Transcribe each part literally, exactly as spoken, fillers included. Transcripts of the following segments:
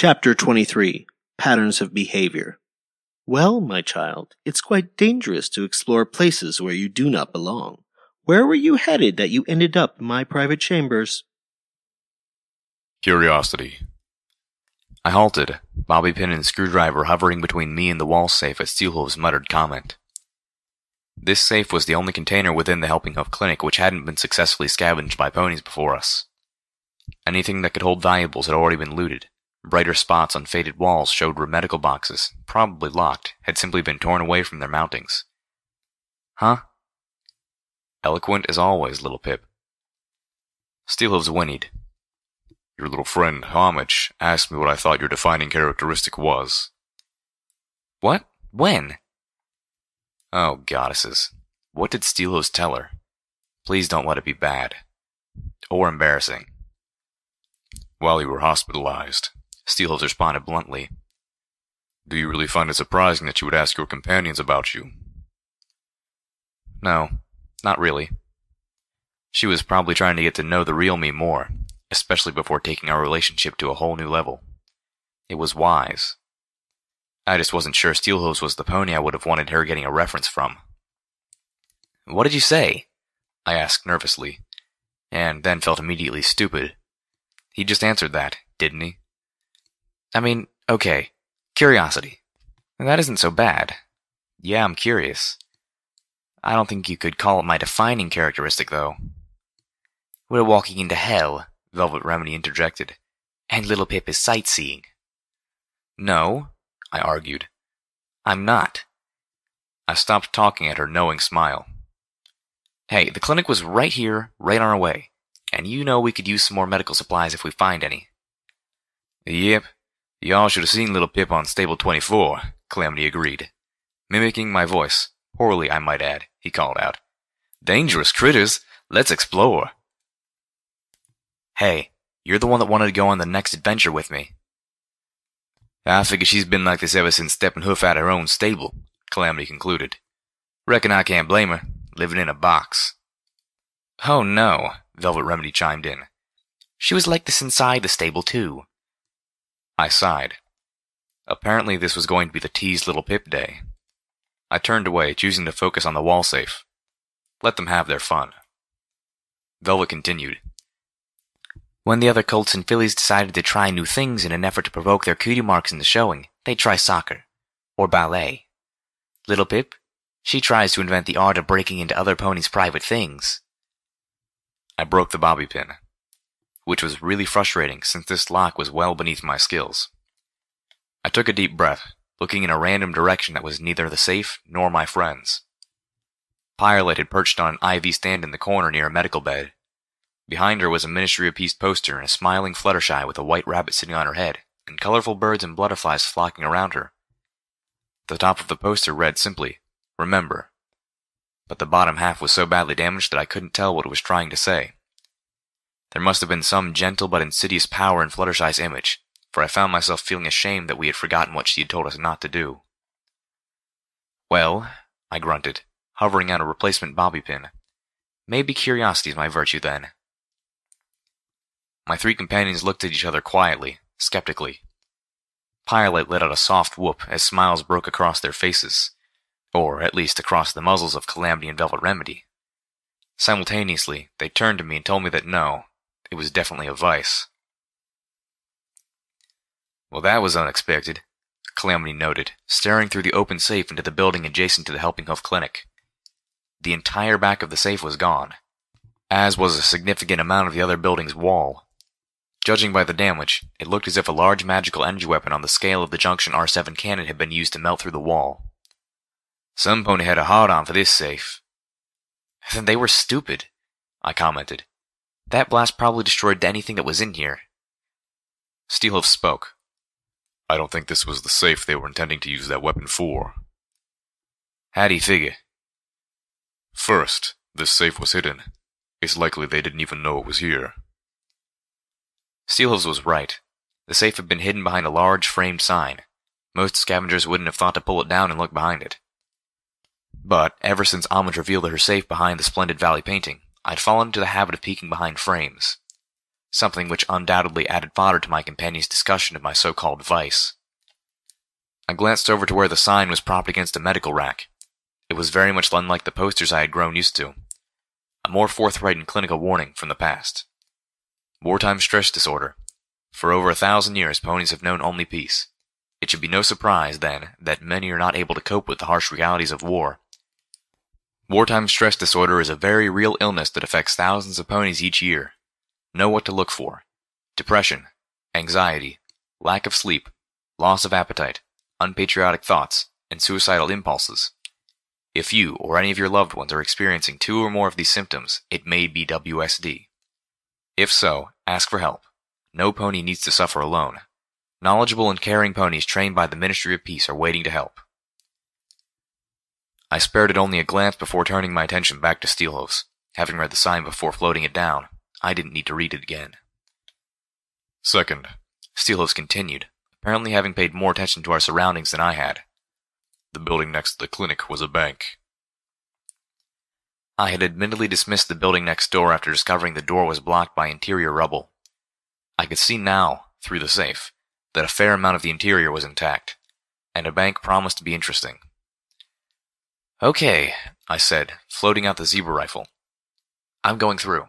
Chapter twenty-three. Patterns of Behavior. Well, my child, it's quite dangerous to explore places where you do not belong. Where were you headed that you ended up in my private chambers? Curiosity. I halted, bobby pin and screwdriver hovering between me and the wall safe at Steelhooves' muttered comment. This safe was the only container within the Helping Hoof Clinic which hadn't been successfully scavenged by ponies before us. Anything that could hold valuables had already been looted. Brighter spots on faded walls showed where medical boxes, probably locked, had simply been torn away from their mountings. Huh? Eloquent as always, little Pip. Steelhooves whinnied. Your little friend, Homage, asked me what I thought your defining characteristic was. What? When? Oh, goddesses. What did Steelhooves tell her? Please don't let it be bad. Or embarrassing. While you were hospitalized, Steelhooves responded bluntly. Do you really find it surprising that you would ask your companions about you? No, not really. She was probably trying to get to know the real me more, especially before taking our relationship to a whole new level. It was wise. I just wasn't sure Steelhooves was the pony I would have wanted her getting a reference from. What did you say? I asked nervously, and then felt immediately stupid. He just answered that, didn't he? I mean, okay, curiosity. That isn't so bad. Yeah, I'm curious. I don't think you could call it my defining characteristic, though. We're walking into hell, Velvet Remedy interjected, and Little Pip is sightseeing. No, I argued. I'm not. I stopped talking at her knowing smile. Hey, the clinic was right here, right on our way, and you know we could use some more medical supplies if we find any. Yep, y'all should have seen Little Pip on Stable twenty-four, Calamity agreed. Mimicking my voice, poorly I might add, he called out. Dangerous critters, let's explore. Hey, you're the one that wanted to go on the next adventure with me. I figure she's been like this ever since Steppenhoof had her own stable, Calamity concluded. Reckon I can't blame her, living in a box. Oh no, Velvet Remedy chimed in. She was like this inside the stable too. I sighed. Apparently this was going to be the teased Little Pip day. I turned away, choosing to focus on the wall safe. Let them have their fun. Velvet continued. When the other colts and fillies decided to try new things in an effort to provoke their cutie marks in the showing, they'd try soccer. Or ballet. Little Pip, she tries to invent the art of breaking into other ponies' private things. I broke the bobby pin, which was really frustrating since this lock was well beneath my skills. I took a deep breath, looking in a random direction that was neither the safe nor my friends. Pilot had perched on an I V stand in the corner near a medical bed. Behind her was a Ministry of Peace poster and a smiling Fluttershy with a white rabbit sitting on her head, and colorful birds and butterflies flocking around her. The top of the poster read simply, Remember. But the bottom half was so badly damaged that I couldn't tell what it was trying to say. There must have been some gentle but insidious power in Fluttershy's image, for I found myself feeling ashamed that we had forgotten what she had told us not to do. Well, I grunted, hovering out a replacement bobby pin. Maybe curiosity's my virtue then. My three companions looked at each other quietly, skeptically. Pilot let out a soft whoop as smiles broke across their faces, or at least across the muzzles of Calamity and Velvet Remedy. Simultaneously, they turned to me and told me that no, it was definitely a vice. Well, that was unexpected, Calamity noted, staring through the open safe into the building adjacent to the Helping Hoof Clinic. The entire back of the safe was gone, as was a significant amount of the other building's wall. Judging by the damage, it looked as if a large magical energy weapon on the scale of the Junction R seven cannon had been used to melt through the wall. Some pony had a hard-on for this safe. Then they were stupid, I commented. That blast probably destroyed anything that was in here. Steelhoof spoke. I don't think this was the safe they were intending to use that weapon for. How do you figure? First, this safe was hidden. It's likely they didn't even know it was here. Steelhooves was right. The safe had been hidden behind a large framed sign. Most scavengers wouldn't have thought to pull it down and look behind it. But, ever since Homage revealed her safe behind the Splendid Valley painting, I'd fallen into the habit of peeking behind frames. something which undoubtedly added fodder to my companion's discussion of my so-called vice. I glanced over to where the sign was propped against a medical rack. It was very much unlike the posters I had grown used to. A more forthright and clinical warning from the past. Wartime stress disorder. For over a thousand years, ponies have known only peace. It should be no surprise, then, that many are not able to cope with the harsh realities of war. Wartime stress disorder is a very real illness that affects thousands of ponies each year. Know what to look for. Depression, anxiety, lack of sleep, loss of appetite, unpatriotic thoughts, and suicidal impulses. If you or any of your loved ones are experiencing two or more of these symptoms, it may be W S D. If so, ask for help. No pony needs to suffer alone. Knowledgeable and caring ponies trained by the Ministry of Peace are waiting to help. I spared it only a glance before turning my attention back to Steelhoofs. Having read the sign before floating it down, I didn't need to read it again. Second, Steelhoofs continued, apparently having paid more attention to our surroundings than I had. The building next to the clinic was a bank. I had admittedly dismissed the building next door after discovering the door was blocked by interior rubble. I could see now, through the safe, that a fair amount of the interior was intact, and a bank promised to be interesting. Okay, I said, floating out the zebra rifle. I'm going through.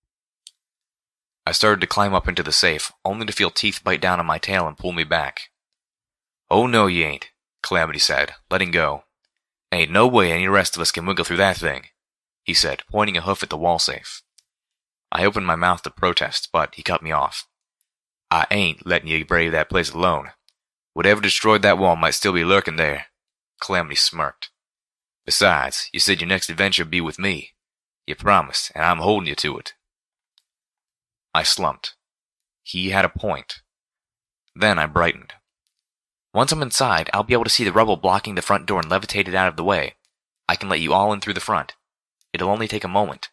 I started to climb up into the safe, only to feel teeth bite down on my tail and pull me back. Oh no, you ain't, Calamity said, letting go. Ain't no way any rest of us can wiggle through that thing, he said, pointing a hoof at the wall safe. I opened my mouth to protest, but he cut me off. I ain't letting you brave that place alone. Whatever destroyed that wall might still be lurking there. Calamity smirked. Besides, you said your next adventure would be with me. You promised, and I'm holding you to it. I slumped. He had a point. Then I brightened. Once I'm inside, I'll be able to see the rubble blocking the front door and levitate it out of the way. I can let you all in through the front. It'll only take a moment.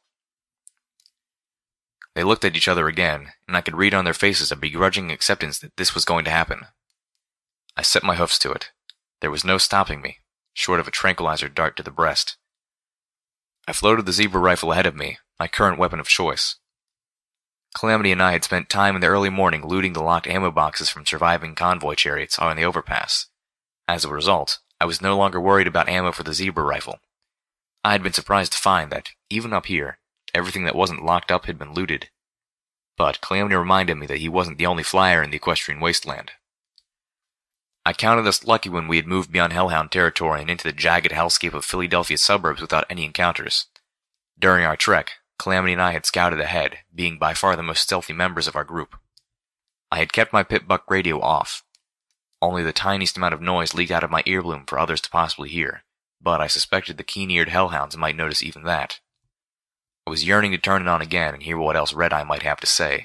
They looked at each other again, and I could read on their faces a begrudging acceptance that this was going to happen. I set my hoofs to it. There was no stopping me, short of a tranquilizer dart to the breast. I floated the zebra rifle ahead of me, my current weapon of choice. Calamity and I had spent time in the early morning looting the locked ammo boxes from surviving convoy chariots on the overpass. As a result, I was no longer worried about ammo for the zebra rifle. I had been surprised to find that, even up here, everything that wasn't locked up had been looted. But Calamity reminded me that he wasn't the only flyer in the equestrian wasteland. I counted us lucky when we had moved beyond Hellhound territory and into the jagged hellscape of Philadelphia suburbs without any encounters. During our trek, Calamity and I had scouted ahead, being by far the most stealthy members of our group. I had kept my pip-buck radio off. Only the tiniest amount of noise leaked out of my earbloom for others to possibly hear, but I suspected the keen-eared hellhounds might notice even that. I was yearning to turn it on again and hear what else Red-Eye might have to say.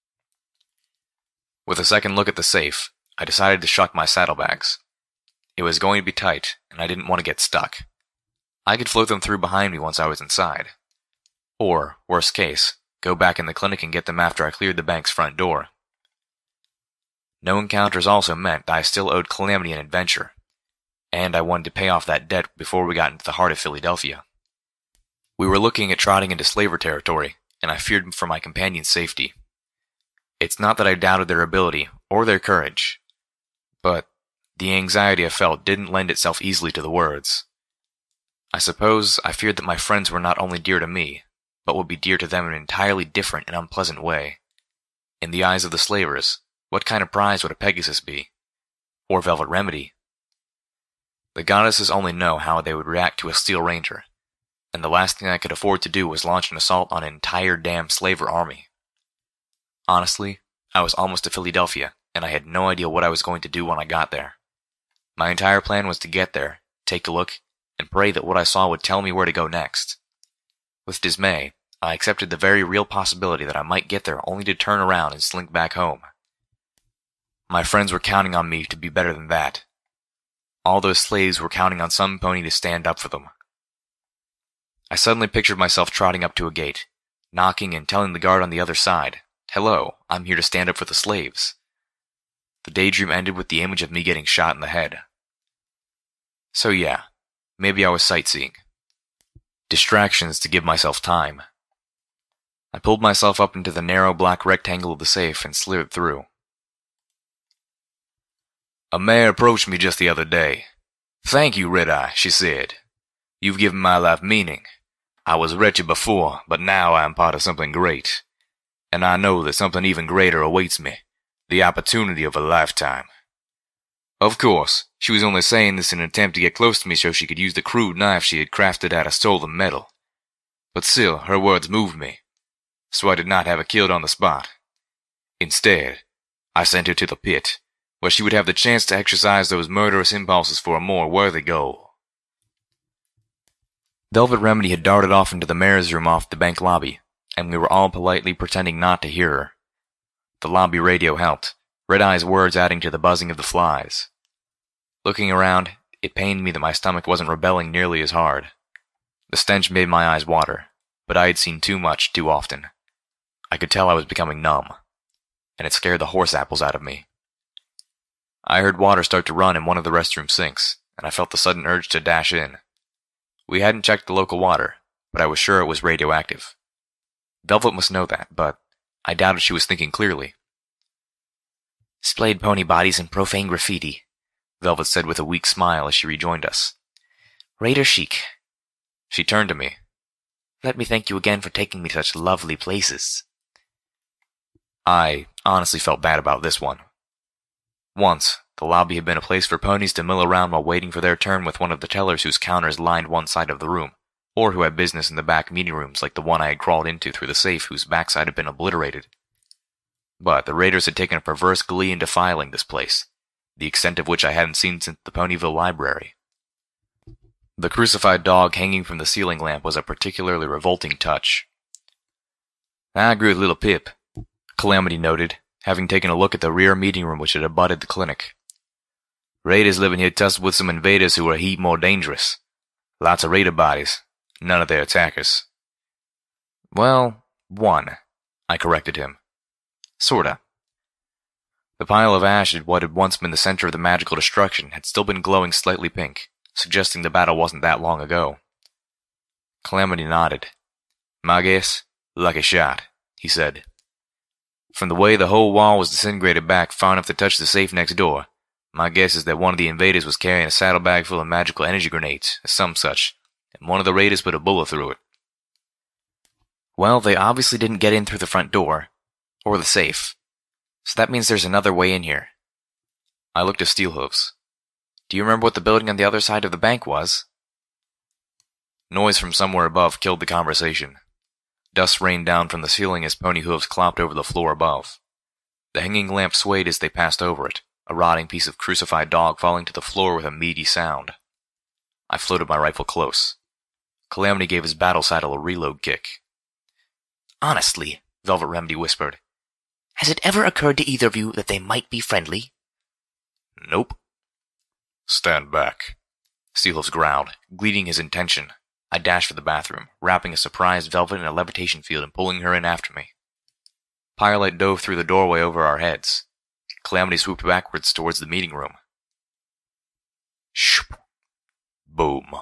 With a second look at the safe, I decided to shuck my saddlebags. It was going to be tight, and I didn't want to get stuck. I could float them through behind me once I was inside. Or, worst case, go back in the clinic and get them after I cleared the bank's front door. No encounters also meant that I still owed Calamity an adventure, and I wanted to pay off that debt before we got into the heart of Philadelphia. We were looking at trotting into slaver territory, and I feared for my companion's safety. It's not that I doubted their ability or their courage, but the anxiety I felt didn't lend itself easily to the words. I suppose I feared that my friends were not only dear to me, but would be dear to them in an entirely different and unpleasant way. In the eyes of the slavers, what kind of prize would a Pegasus be? Or Velvet Remedy? The goddesses only know how they would react to a Steel Ranger, and the last thing I could afford to do was launch an assault on an entire damn slaver army. Honestly, I was almost to Philadelphia, and I had no idea what I was going to do when I got there. My entire plan was to get there, take a look, and pray that what I saw would tell me where to go next. With dismay, I accepted the very real possibility that I might get there only to turn around and slink back home. My friends were counting on me to be better than that. All those slaves were counting on some pony to stand up for them. I suddenly pictured myself trotting up to a gate, knocking and telling the guard on the other side, "Hello, I'm here to stand up for the slaves." The daydream ended with the image of me getting shot in the head. So yeah, maybe I was sightseeing. Distractions to give myself time. I pulled myself up into the narrow black rectangle of the safe and slithered through. A mare approached me just the other day. "Thank you, Red-Eye," she said. "You've given my life meaning. I was wretched before, but now I am part of something great. And I know that something even greater awaits me, the opportunity of a lifetime." Of course, she was only saying this in an attempt to get close to me so she could use the crude knife she had crafted out of stolen metal. But still, her words moved me, so I did not have her killed on the spot. Instead, I sent her to the pit, where she would have the chance to exercise those murderous impulses for a more worthy goal. Velvet Remedy had darted off into the mayor's room off the bank lobby, and we were all politely pretending not to hear her. The lobby radio helped, Red-Eye's words adding to the buzzing of the flies. Looking around, it pained me that my stomach wasn't rebelling nearly as hard. The stench made my eyes water, but I had seen too much too often. I could tell I was becoming numb, and it scared the horse apples out of me. I heard water start to run in one of the restroom sinks, and I felt the sudden urge to dash in. We hadn't checked the local water, but I was sure it was radioactive. Velvet must know that, but I doubted she was thinking clearly. "Splayed pony bodies and profane graffiti," Velvet said with a weak smile as she rejoined us. "Raider chic." She turned to me. "Let me thank you again for taking me to such lovely places." I honestly felt bad about this one. Once, the lobby had been a place for ponies to mill around while waiting for their turn with one of the tellers whose counters lined one side of the room, or who had business in the back meeting rooms like the one I had crawled into through the safe whose backside had been obliterated. But the raiders had taken a perverse glee in defiling this place, the extent of which I hadn't seen since the Ponyville Library. The crucified dog hanging from the ceiling lamp was a particularly revolting touch. "I agree with little Pip," Calamity noted, having taken a look at the rear meeting room which had abutted the clinic. "Raiders living here tussled with some invaders who were a heap more dangerous. Lots of raider bodies, none of their attackers." "Well, one," I corrected him. "Sorta." The pile of ash at what had once been the center of the magical destruction had still been glowing slightly pink, suggesting the battle wasn't that long ago. Calamity nodded. "My guess? Lucky shot," he said. "From the way the whole wall was disintegrated back far enough to touch the safe next door, my guess is that one of the invaders was carrying a saddlebag full of magical energy grenades, or some such, and one of the raiders put a bullet through it." "Well, they obviously didn't get in through the front door, or the safe, so that means there's another way in here." I looked at Steelhooves. "Do you remember what the building on the other side of the bank was?" Noise from somewhere above killed the conversation. Dust rained down from the ceiling as pony hooves clopped over the floor above. The hanging lamp swayed as they passed over it, a rotting piece of crucified dog falling to the floor with a meaty sound. I floated my rifle close. Calamity gave his battle saddle a reload kick. "Honestly," Velvet Remedy whispered, "has it ever occurred to either of you that they might be friendly?" "Nope." "Stand back," Steelhooves growled, gleaning his intention. I dashed for the bathroom, wrapping a surprised Velvet in a levitation field and pulling her in after me. Firelight dove through the doorway over our heads. Calamity swooped backwards towards the meeting room. Shoop. Boom.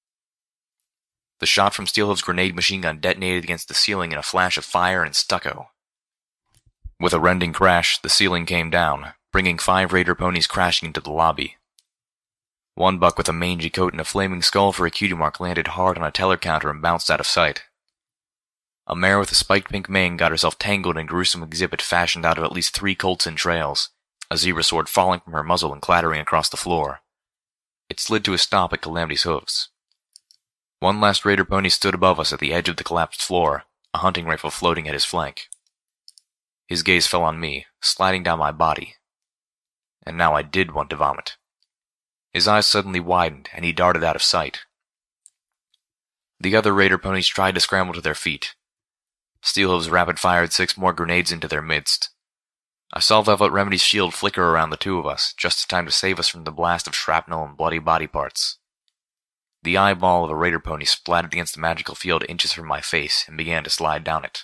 The shot from Steelhooves' grenade machine gun detonated against the ceiling in a flash of fire and stucco. With a rending crash, the ceiling came down, bringing five raider ponies crashing into the lobby. One buck with a mangy coat and a flaming skull for a cutie mark landed hard on a teller counter and bounced out of sight. A mare with a spiked pink mane got herself tangled in a gruesome exhibit fashioned out of at least three colts and trails, a zebra sword falling from her muzzle and clattering across the floor. It slid to a stop at Calamity's hooves. One last raider pony stood above us at the edge of the collapsed floor, a hunting rifle floating at his flank. His gaze fell on me, sliding down my body. And now I did want to vomit. His eyes suddenly widened, and he darted out of sight. The other raider ponies tried to scramble to their feet. Steelhooves rapid-fired six more grenades into their midst. I saw Velvet Remedy's shield flicker around the two of us, just in time to save us from the blast of shrapnel and bloody body parts. The eyeball of a raider pony splattered against the magical field inches from my face and began to slide down it.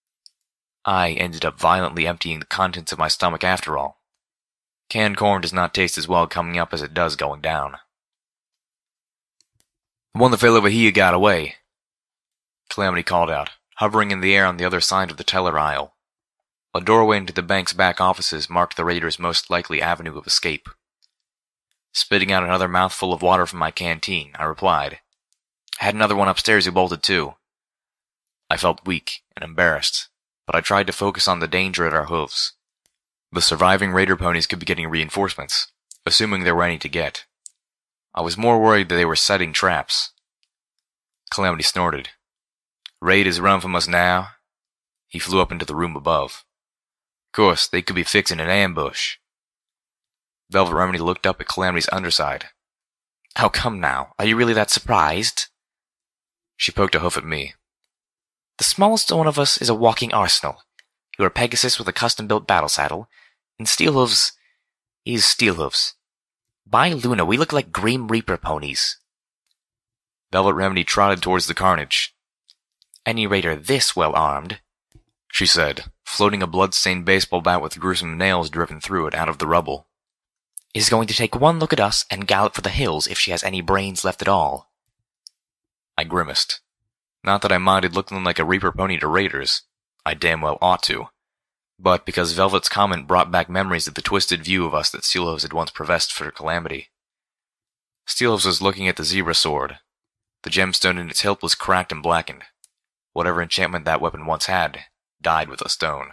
I ended up violently emptying the contents of my stomach after all. Canned corn does not taste as well coming up as it does going down. "The one that fell over here got away," Calamity called out, hovering in the air on the other side of the teller aisle. A doorway into the bank's back offices marked the raiders' most likely avenue of escape. Spitting out another mouthful of water from my canteen, I replied, "I had another one upstairs who bolted too." I felt weak and embarrassed, but I tried to focus on the danger at our hooves. The surviving raider ponies could be getting reinforcements, assuming there were any to get. I was more worried that they were setting traps. Calamity snorted. "Raid is run from us now." He flew up into the room above. "Course, they could be fixing an ambush." Velvet Remedy looked up at Calamity's underside. "How come now? Are you really that surprised?" She poked a hoof at me. "The smallest one of us is a walking arsenal. You are Pegasus with a custom-built battle saddle, and Steelhooves is Steelhooves. By Luna, we look like Grim Reaper ponies." Velvet Remedy trotted towards the carnage. "Any raider this well-armed," she said, floating a blood-stained baseball bat with gruesome nails driven through it out of the rubble, "is going to take one look at us and gallop for the hills if she has any brains left at all." I grimaced. Not that I minded looking like a Reaper pony to raiders. I damn well ought to. But because Velvet's comment brought back memories of the twisted view of us that Steelhooves had once professed for Calamity. Steelhooves was looking at the zebra sword. The gemstone in its hilt was cracked and blackened. Whatever enchantment that weapon once had died with a stone.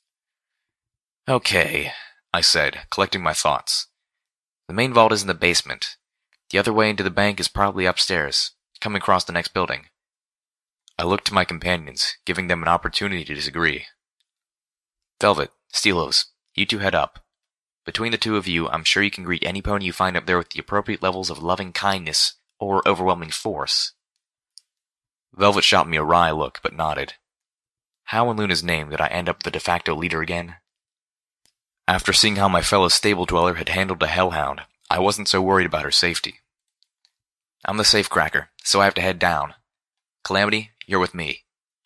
"Okay," I said, collecting my thoughts. "The main vault is in the basement. The other way into the bank is probably upstairs, coming across the next building." I looked to my companions, giving them an opportunity to disagree. "Velvet, Steelhooves, you two head up. Between the two of you, I'm sure you can greet any pony you find up there with the appropriate levels of loving kindness or overwhelming force." Velvet shot me a wry look, but nodded. How in Luna's name did I end up the de facto leader again? After seeing how my fellow stable dweller had handled a hellhound, I wasn't so worried about her safety. "I'm the safecracker, so I have to head down. Calamity, you're with me."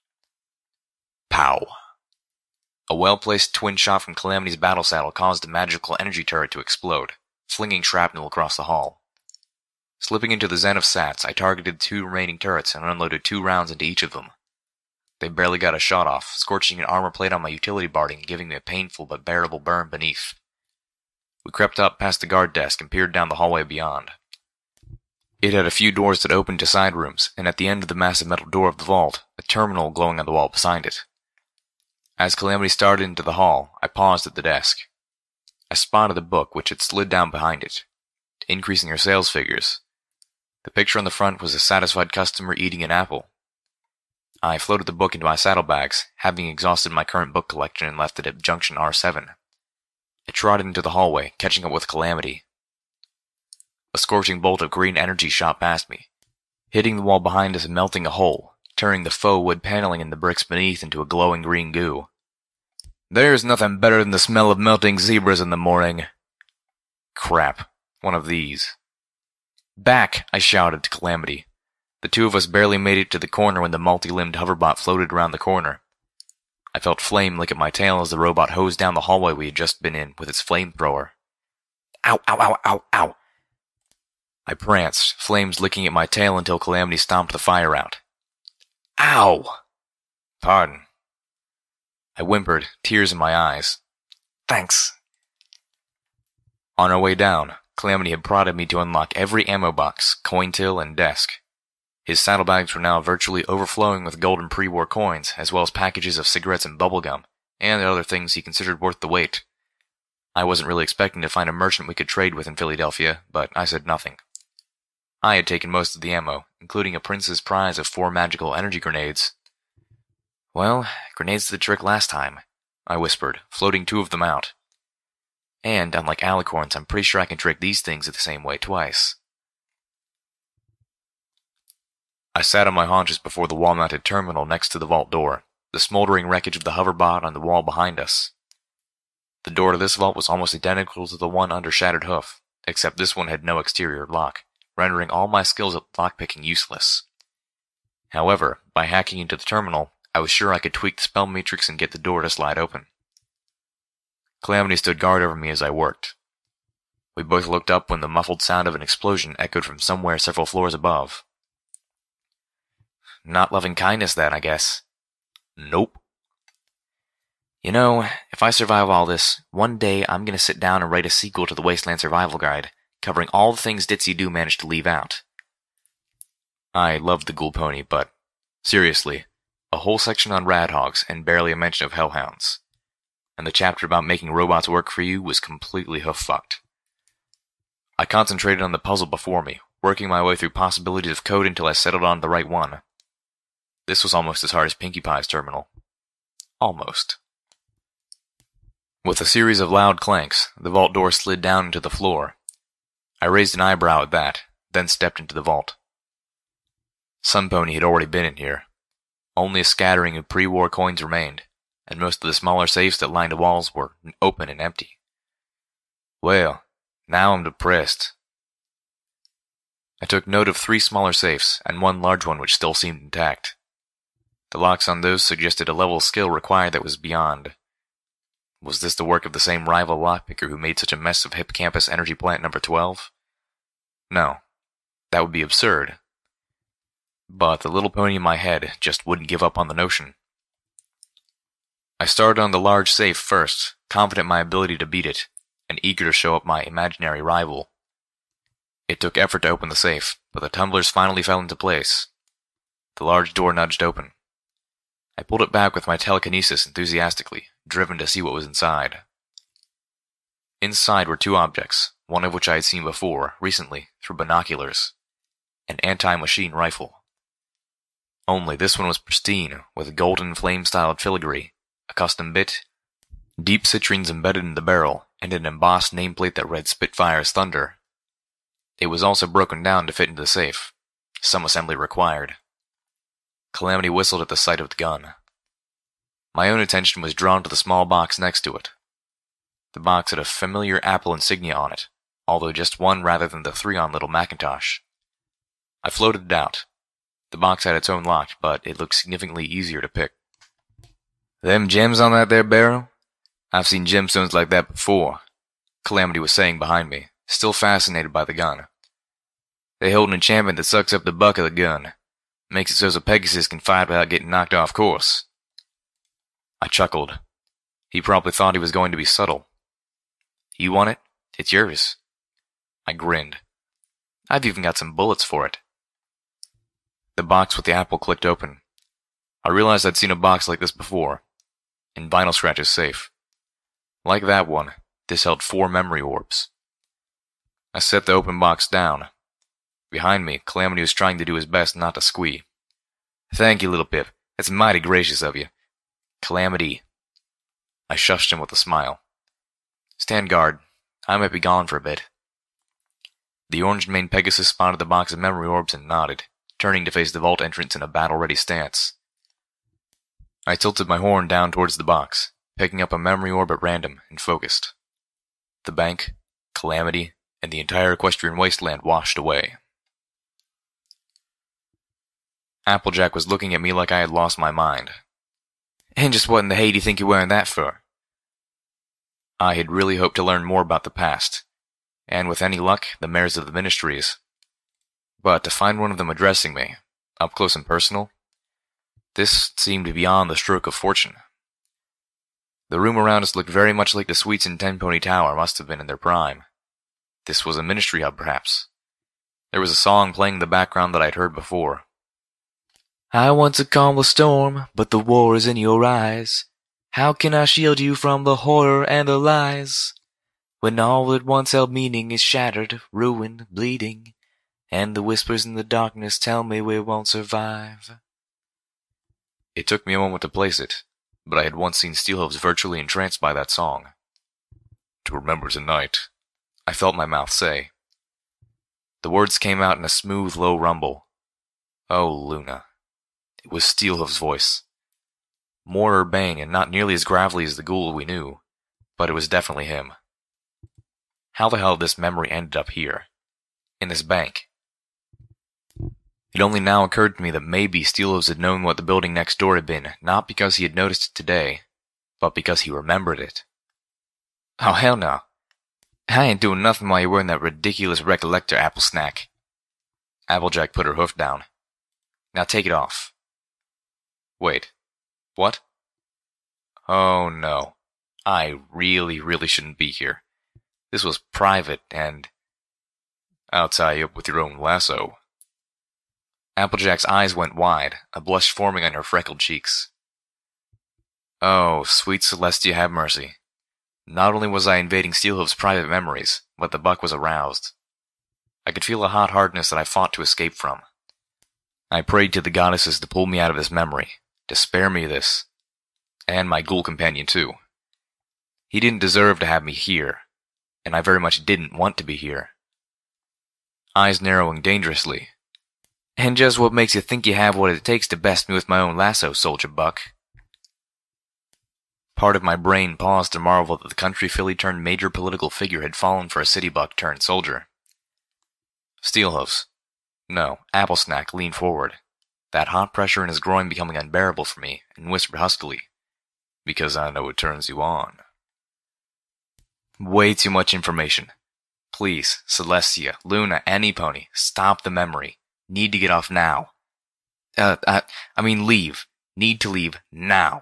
Pow! A well-placed twin shot from Calamity's battle saddle caused the magical energy turret to explode, flinging shrapnel across the hall. Slipping into the zen of sats, I targeted two remaining turrets and unloaded two rounds into each of them. They barely got a shot off, scorching an armor plate on my utility barding and giving me a painful but bearable burn beneath. We crept up past the guard desk and peered down the hallway beyond. It had a few doors that opened to side rooms, and at the end of the massive metal door of the vault, a terminal glowing on the wall beside it. As Calamity started into the hall, I paused at the desk. I spotted a book which had slid down behind it, increasing her sales figures. The picture on the front was a satisfied customer eating an apple. I floated the book into my saddlebags, having exhausted my current book collection and left it at junction R seven. I trotted into the hallway, catching up with Calamity. A scorching bolt of green energy shot past me, hitting the wall behind us and melting a hole, turning the faux wood paneling in the bricks beneath into a glowing green goo. "There's nothing better than the smell of melting zebras in the morning." Crap. One of these. "Back!" I shouted to Calamity. The two of us barely made it to the corner when the multi-limbed hoverbot floated around the corner. I felt flame lick at my tail as the robot hosed down the hallway we had just been in with its flamethrower. Ow, ow, ow, ow, ow! I pranced, flames licking at my tail until Calamity stomped the fire out. Ow! Pardon. I whimpered, tears in my eyes. Thanks. On our way down, Calamity had prodded me to unlock every ammo box, coin till, and desk. His saddlebags were now virtually overflowing with golden pre-war coins, as well as packages of cigarettes and bubblegum, and other things he considered worth the wait. I wasn't really expecting to find a merchant we could trade with in Philadelphia, but I said nothing. I had taken most of the ammo, including a prince's prize of four magical energy grenades. Well, grenades did the trick last time, I whispered, floating two of them out. And, unlike alicorns, I'm pretty sure I can trick these things the same way twice. I sat on my haunches before the wall-mounted terminal next to the vault door, the smoldering wreckage of the hoverbot on the wall behind us. The door to this vault was almost identical to the one under Shattered Hoof, except this one had no exterior lock, rendering all my skills at lockpicking useless. However, by hacking into the terminal, I was sure I could tweak the spell matrix and get the door to slide open. Calamity stood guard over me as I worked. We both looked up when the muffled sound of an explosion echoed from somewhere several floors above. Not loving kindness, then, I guess. Nope. You know, if I survive all this, one day I'm gonna sit down and write a sequel to the Wasteland Survival Guide, covering all the things Ditsy Do managed to leave out. I loved the Ghoul Pony, but seriously, a whole section on Radhogs and barely a mention of Hellhounds. And the chapter about making robots work for you was completely hoof-fucked. I concentrated on the puzzle before me, working my way through possibilities of code until I settled on the right one. This was almost as hard as Pinkie Pie's terminal. Almost. With a series of loud clanks, the vault door slid down into the floor. I raised an eyebrow at that, then stepped into the vault. Sunpony had already been in here. Only a scattering of pre-war coins remained, and most of the smaller safes that lined the walls were open and empty. Well, now I'm depressed. I took note of three smaller safes, and one large one which still seemed intact. The locks on those suggested a level of skill required that was beyond. Was this the work of the same rival lockpicker who made such a mess of Hippocampus Energy Plant number twelve? No, that would be absurd. But the little pony in my head just wouldn't give up on the notion. I started on the large safe first, confident in my ability to beat it, and eager to show up my imaginary rival. It took effort to open the safe, but the tumblers finally fell into place. The large door nudged open. I pulled it back with my telekinesis enthusiastically, driven to see what was inside. Inside were two objects, one of which I had seen before, recently, through binoculars. An anti-machine rifle. Only this one was pristine, with golden flame-styled filigree, a custom bit, deep citrines embedded in the barrel, and an embossed nameplate that read Spitfire's Thunder. It was also broken down to fit into the safe. Some assembly required. Calamity whistled at the sight of the gun. My own attention was drawn to the small box next to it. The box had a familiar Apple insignia on it, although just one rather than the three-on little Macintosh. I floated it out. The box had its own lock, but it looked significantly easier to pick. Them gems on that there barrel? I've seen gemstones like that before, Calamity was saying behind me, still fascinated by the gun. They hold an enchantment that sucks up the buck of the gun. Makes it so a Pegasus can fight without getting knocked off course. I chuckled. He probably thought he was going to be subtle. You want it? It's yours. I grinned. I've even got some bullets for it. The box with the apple clicked open. I realized I'd seen a box like this before, in Vinyl Scratch's safe. Like that one, this held four memory orbs. I set the open box down. Behind me, Calamity was trying to do his best not to squee. Thank you, little Pip. That's mighty gracious of you. Calamity. I shushed him with a smile. Stand guard. I might be gone for a bit. The orange-maned Pegasus spotted the box of memory orbs and nodded, turning to face the vault entrance in a battle-ready stance. I tilted my horn down towards the box, picking up a memory orb at random and focused. The bank, Calamity, and the entire equestrian wasteland washed away. Applejack was looking at me like I had lost my mind. And just what in the hay do you think you're wearing that for? I had really hoped to learn more about the past, and with any luck, the mayors of the ministries. But to find one of them addressing me, up close and personal, this seemed beyond the stroke of fortune. The room around us looked very much like the suites in Tenpony Tower must have been in their prime. This was a ministry hub, perhaps. There was a song playing in the background that I'd heard before. I want to calm the storm, but the war is in your eyes. How can I shield you from the horror and the lies? When all that once held meaning is shattered, ruined, bleeding, and the whispers in the darkness tell me we won't survive. It took me a moment to place it, but I had once seen Steelhooves virtually entranced by that song. To remember tonight, I felt my mouth say. The words came out in a smooth, low rumble. Oh, Luna. It was Steelhooves' voice. More urbane and not nearly as gravelly as the ghoul we knew, but it was definitely him. How the hell had this memory ended up here? In this bank? It only now occurred to me that maybe Steelhooves had known what the building next door had been, not because he had noticed it today, but because he remembered it. Oh, hell no. I ain't doing nothing while you're wearing that ridiculous recollector, Apple Snack. Applejack put her hoof down. Now take it off. Wait, What? Oh no. I really, really shouldn't be here. This was private, and I'll tie you up with your own lasso. Applejack's eyes went wide, a blush forming on her freckled cheeks. Oh, sweet Celestia, have mercy. Not only was I invading Steelhoof's private memories, but the buck was aroused. I could feel a hot hardness that I fought to escape from. I prayed to the goddesses to pull me out of this memory, to spare me this, and my ghoul companion too. He didn't deserve to have me here, and I very much didn't want to be here. Eyes narrowing dangerously. And just what makes you think you have what it takes to best me with my own lasso, Soldier Buck? Part of my brain paused to marvel that the country filly turned major political figure had fallen for a city buck turned soldier. Steelhoofs, no, Applesnack leaned forward, that hot pressure in his groin becoming unbearable for me, and whispered huskily, "Because I know it turns you on." Way too much information. Please, Celestia, Luna, any pony, stop the memory. Need to get off now. Uh, I, I mean leave. Need to leave now.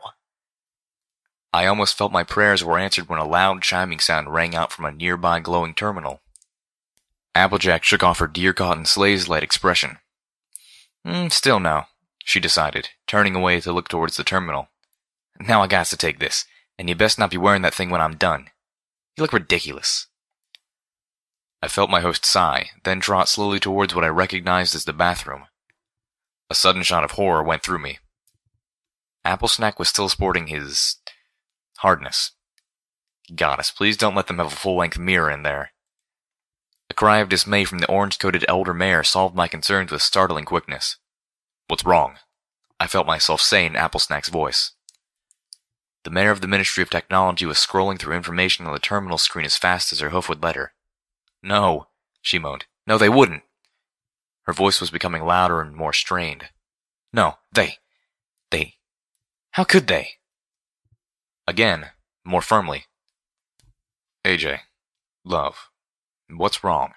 I almost felt my prayers were answered when a loud chiming sound rang out from a nearby glowing terminal. Applejack shook off her deer-caught slaves-like expression. Mm, still no, she decided, turning away to look towards the terminal. Now I gots to take this, and you best not be wearing that thing when I'm done. You look ridiculous. I felt my host sigh, then trot slowly towards what I recognized as the bathroom. A sudden shot of horror went through me. Applesnack was still sporting his hardness. Goddess, please don't let them have a full-length mirror in there. A cry of dismay from the orange-coated elder mare solved my concerns with startling quickness. What's wrong? I felt myself say in Applesnack's voice. The mayor of the Ministry of Technology was scrolling through information on the terminal screen as fast as her hoof would let her. No, she moaned. No, they wouldn't. Her voice was becoming louder and more strained. No, they... They... How could they? Again, more firmly. A J, love, what's wrong?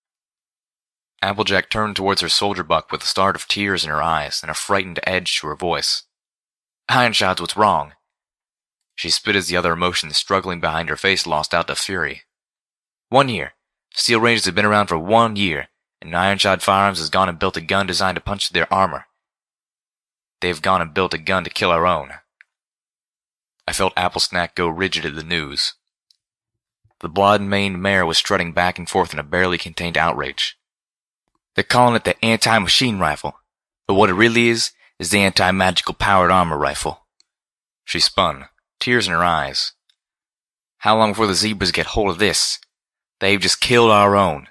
Applejack turned towards her soldier buck with a start of tears in her eyes and a frightened edge to her voice. Ironshot's what's wrong. She spit as the other emotions struggling behind her face lost out to fury. One year. Steel Rangers have been around for one year, and Ironshot Firearms has gone and built a gun designed to punch through their armor. They've gone and built a gun to kill our own. I felt Applesnack go rigid at the news. The blonde-maned mare was strutting back and forth in a barely contained outrage. They're calling it the anti-machine rifle, but what it really is, is the anti-magical powered armor rifle. She spun, tears in her eyes. How long before the zebras get hold of this? They've just killed our own.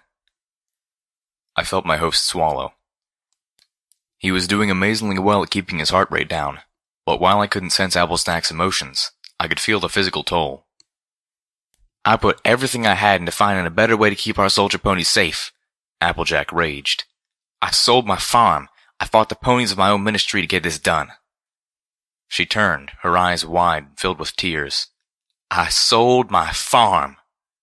I felt my host swallow. He was doing amazingly well at keeping his heart rate down, but while I couldn't sense Applesnack's emotions, I could feel the physical toll. I put everything I had into finding a better way to keep our soldier ponies safe, Applejack raged. I sold my farm. I fought the ponies of my own ministry to get this done. She turned, her eyes wide, filled with tears. I sold my farm.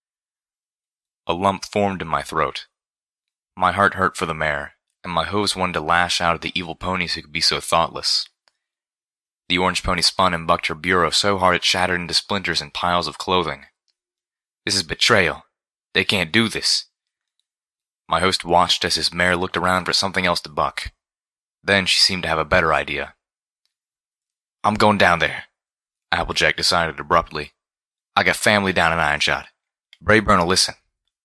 A lump formed in my throat. My heart hurt for the mare, and my hooves wanted to lash out at the evil ponies who could be so thoughtless. The orange pony spun and bucked her bureau so hard it shattered into splinters and piles of clothing. This is betrayal. They can't do this. My host watched as his mare looked around for something else to buck. Then she seemed to have a better idea. I'm going down there, Applejack decided abruptly. I got family down in Ironshot. Brayburn will listen.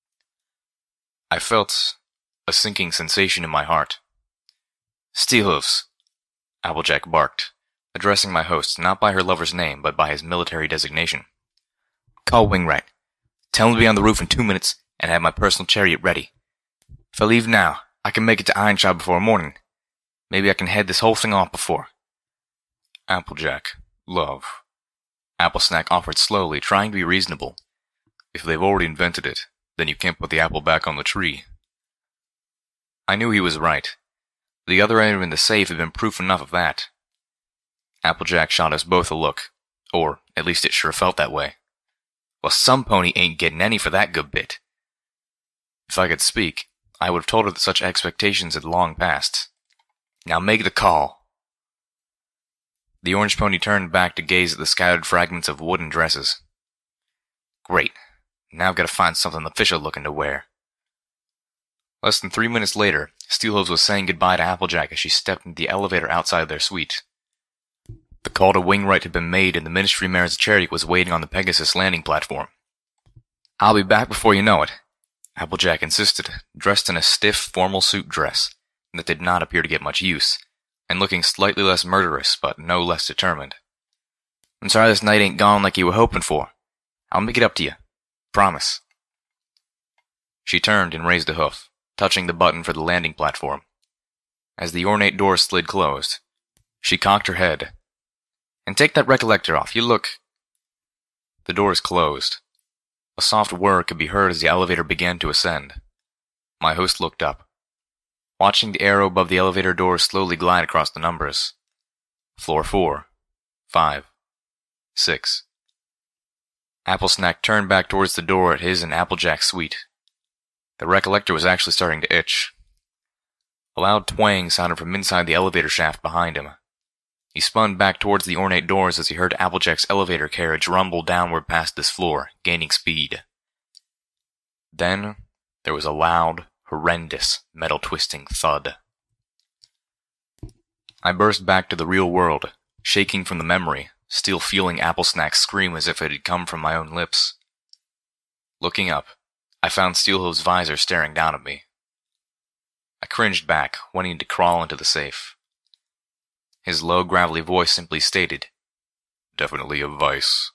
I felt a sinking sensation in my heart. Steelhoofs, Applejack barked, addressing my host not by her lover's name but by his military designation. Call Wingrat. Tell him to be on the roof in two minutes and have my personal chariot ready. If I leave now, I can make it to Ironshot before morning. Maybe I can head this whole thing off before. Applejack, love. Applesnack offered slowly, trying to be reasonable. If they've already invented it, then you can't put the apple back on the tree. I knew he was right. The other item in the safe had been proof enough of that. Applejack shot us both a look, or at least it sure felt that way. Well, some pony ain't getting any for that good bit. If I could speak, I would have told her that such expectations had long passed. Now make the call. The orange pony turned back to gaze at the scattered fragments of wooden dresses. Great. Now I've got to find something official looking to wear. Less than three minutes later, Steelhooves was saying goodbye to Applejack as she stepped into the elevator outside their suite. The call to Wingwright had been made and the Ministry Mayor's chariot was waiting on the Pegasus landing platform. I'll be back before you know it, Applejack insisted, dressed in a stiff, formal suit dress that did not appear to get much use, and looking slightly less murderous, but no less determined. I'm sorry this night ain't gone like you were hoping for. I'll make it up to you. Promise. She turned and raised a hoof, touching the button for the landing platform. As the ornate door slid closed, she cocked her head. And take that recollector off. You look... The doors closed. A soft whir could be heard as the elevator began to ascend. My host looked up, watching the arrow above the elevator doors slowly glide across the numbers. Floor four, five, six. Applesnack turned back towards the door at his and Applejack's suite. The recollector was actually starting to itch. A loud twang sounded from inside the elevator shaft behind him. He spun back towards the ornate doors as he heard Applejack's elevator carriage rumble downward past this floor, gaining speed. Then there was a loud, horrendous, metal-twisting thud. I burst back to the real world, shaking from the memory, still feeling Applesnack's scream as if it had come from my own lips. Looking up, I found Steelhooves' visor staring down at me. I cringed back, wanting to crawl into the safe. His low, gravelly voice simply stated, "Definitely a vice."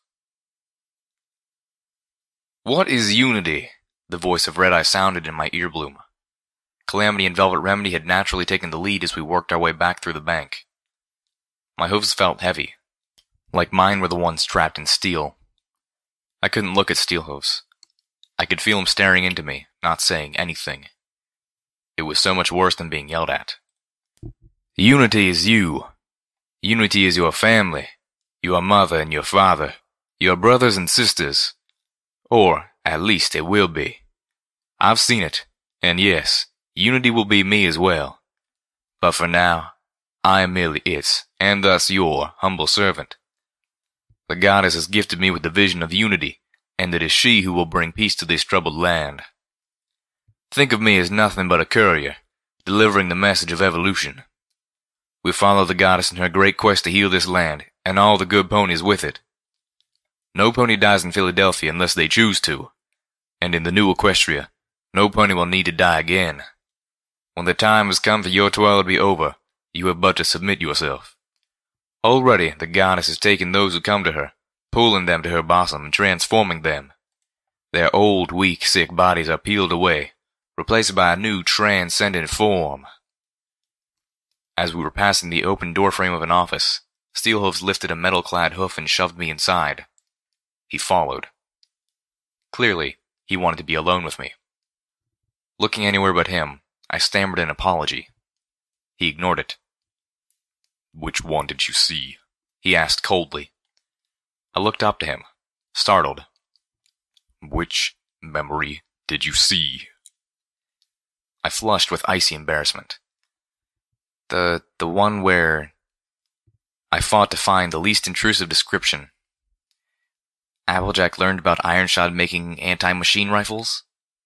"What is unity?" the voice of Red-Eye sounded in my earbloom. Calamity and Velvet Remedy had naturally taken the lead as we worked our way back through the bank. My hooves felt heavy, like mine were the ones trapped in steel. I couldn't look at Steelhooves. I could feel him staring into me, not saying anything. It was so much worse than being yelled at. "Unity is you. Unity is your family, your mother and your father, your brothers and sisters. Or, at least, it will be. I've seen it, and yes, unity will be me as well. But for now, I am merely its, and thus your, humble servant. The goddess has gifted me with the vision of unity, and it is she who will bring peace to this troubled land. Think of me as nothing but a courier, delivering the message of evolution. We follow the goddess in her great quest to heal this land, and all the good ponies with it. No pony dies in Philadelphia unless they choose to, and in the new Equestria, no pony will need to die again. When the time has come for your toil to be over, you have but to submit yourself. Already the goddess has taken those who come to her, pulling them to her bosom and transforming them. Their old, weak, sick bodies are peeled away, replaced by a new, transcendent form." As we were passing the open doorframe of an office, Steelhooves lifted a metal-clad hoof and shoved me inside. He followed. Clearly, he wanted to be alone with me. Looking anywhere but him, I stammered an apology. He ignored it. "Which one did you see?" he asked coldly. I looked up to him, startled. "Which memory did you see?" I flushed with icy embarrassment. The, the one where I fought to find the least intrusive description. Applejack learned about Ironshod making anti-machine rifles.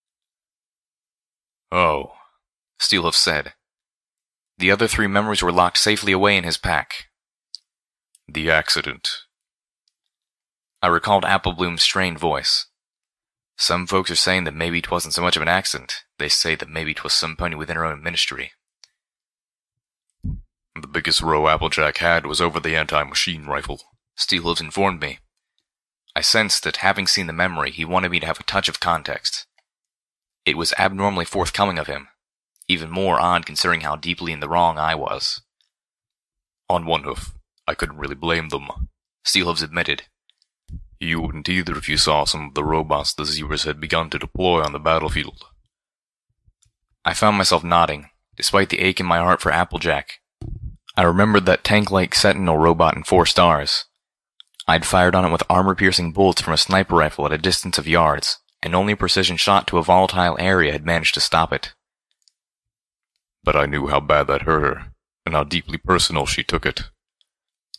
"Oh," Steelhoof said. The other three memories were locked safely away in his pack. "The accident." I recalled Applebloom's strained voice. "Some folks are saying that maybe 'twasn't so much of an accident. They say that maybe 'twas some pony within our own ministry." "The biggest row Applejack had was over the anti-machine rifle," Steelhooves informed me. I sensed that, having seen the memory, he wanted me to have a touch of context. It was abnormally forthcoming of him, even more odd considering how deeply in the wrong I was. "On one hoof, I couldn't really blame them," Steelhooves admitted. "You wouldn't either if you saw some of the robots the Zebras had begun to deploy on the battlefield." I found myself nodding, despite the ache in my heart for Applejack. I remembered that tank-like Sentinel robot in four stars. I'd fired on it with armor-piercing bullets from a sniper rifle at a distance of yards, and only a precision shot to a volatile area had managed to stop it. "But I knew how bad that hurt her, and how deeply personal she took it.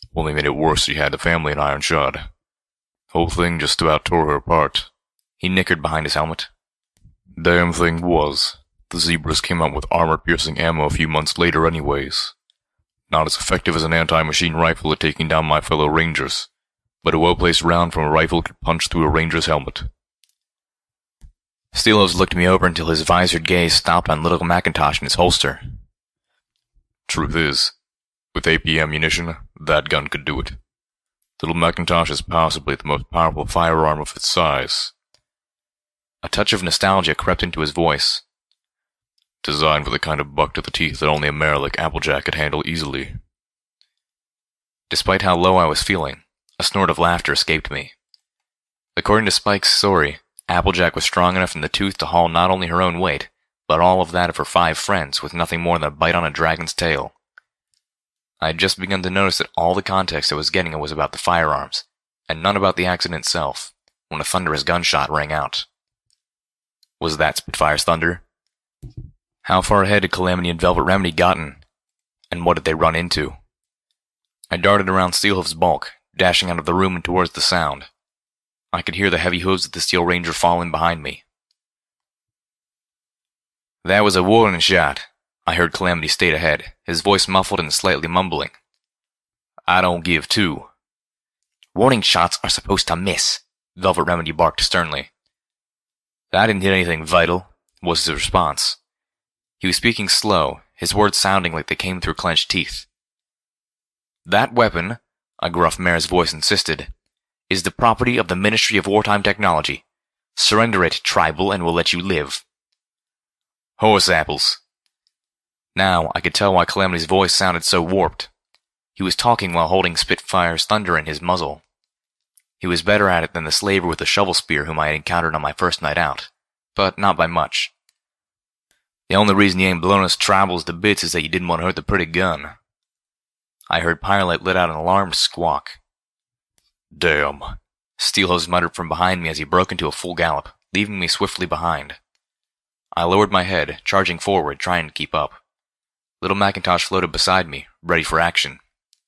Only made it worse she had the family in Iron Shod. Whole thing just about tore her apart. He nickered behind his helmet. Damn thing was. The Zebras came out with armor-piercing ammo a few months later anyways. Not as effective as an anti-machine rifle at taking down my fellow Rangers, but a well-placed round from a rifle could punch through a Ranger's helmet. Steelhooves looked me over until his visored gaze stopped on little Macintosh in his holster. Truth is, with A P ammunition, that gun could do it. Little Macintosh is possibly the most powerful firearm of its size. A touch of nostalgia crept into his voice. Designed for the kind of buck to the teeth that only a mare like Applejack could handle easily. Despite how low I was feeling, a snort of laughter escaped me. According to Spike's story, Applejack was strong enough in the tooth to haul not only her own weight, but all of that of her five friends with nothing more than a bite on a dragon's tail. I had just begun to notice that all the context I was getting was about the firearms, and none about the accident itself, when a thunderous gunshot rang out. Was that Spitfire's thunder? How far ahead had Calamity and Velvet Remedy gotten? And what did they run into? I darted around Steelhoof's bulk, dashing out of the room and towards the sound. I could hear the heavy hooves of the Steel Ranger falling behind me. That was a warning shot, I heard Calamity state ahead, his voice muffled and slightly mumbling. I don't give two. Warning shots are supposed to miss, Velvet Remedy barked sternly. I didn't hit anything vital, was his response. He was speaking slow, his words sounding like they came through clenched teeth. That weapon, a gruff mare's voice insisted, is the property of the Ministry of Wartime Technology. Surrender it, Tribal, and we'll let you live. Horse apples. Now I could tell why Calamity's voice sounded so warped. He was talking while holding Spitfire's thunder in his muzzle. He was better at it than the slaver with the shovel spear whom I had encountered on my first night out, but not by much. The only reason you ain't blown us tribals to bits is that you didn't want to hurt the pretty gun. I heard Pyrelight let out an alarmed squawk. Damn, Steelhooves muttered from behind me as he broke into a full gallop, leaving me swiftly behind. I lowered my head, charging forward, trying to keep up. Little Macintosh floated beside me, ready for action.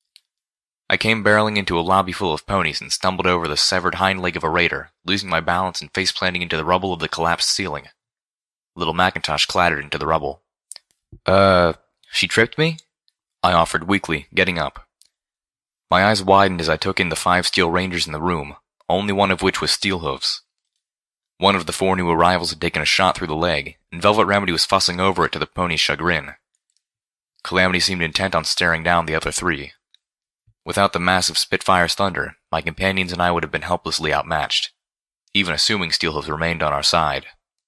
I came barreling into a lobby full of ponies and stumbled over the severed hind leg of a raider, losing my balance and face-planting into the rubble of the collapsed ceiling. Little Macintosh clattered into the rubble. Uh, she tripped me? I offered weakly, getting up. My eyes widened as I took in the five Steel Rangers in the room, only one of which was Steelhooves. One of the four new arrivals had taken a shot through the leg, and Velvet Remedy was fussing over it to the pony's chagrin. Calamity seemed intent on staring down the other three. Without the massive Spitfire's thunder, my companions and I would have been helplessly outmatched, even assuming Steelhooves remained on our side.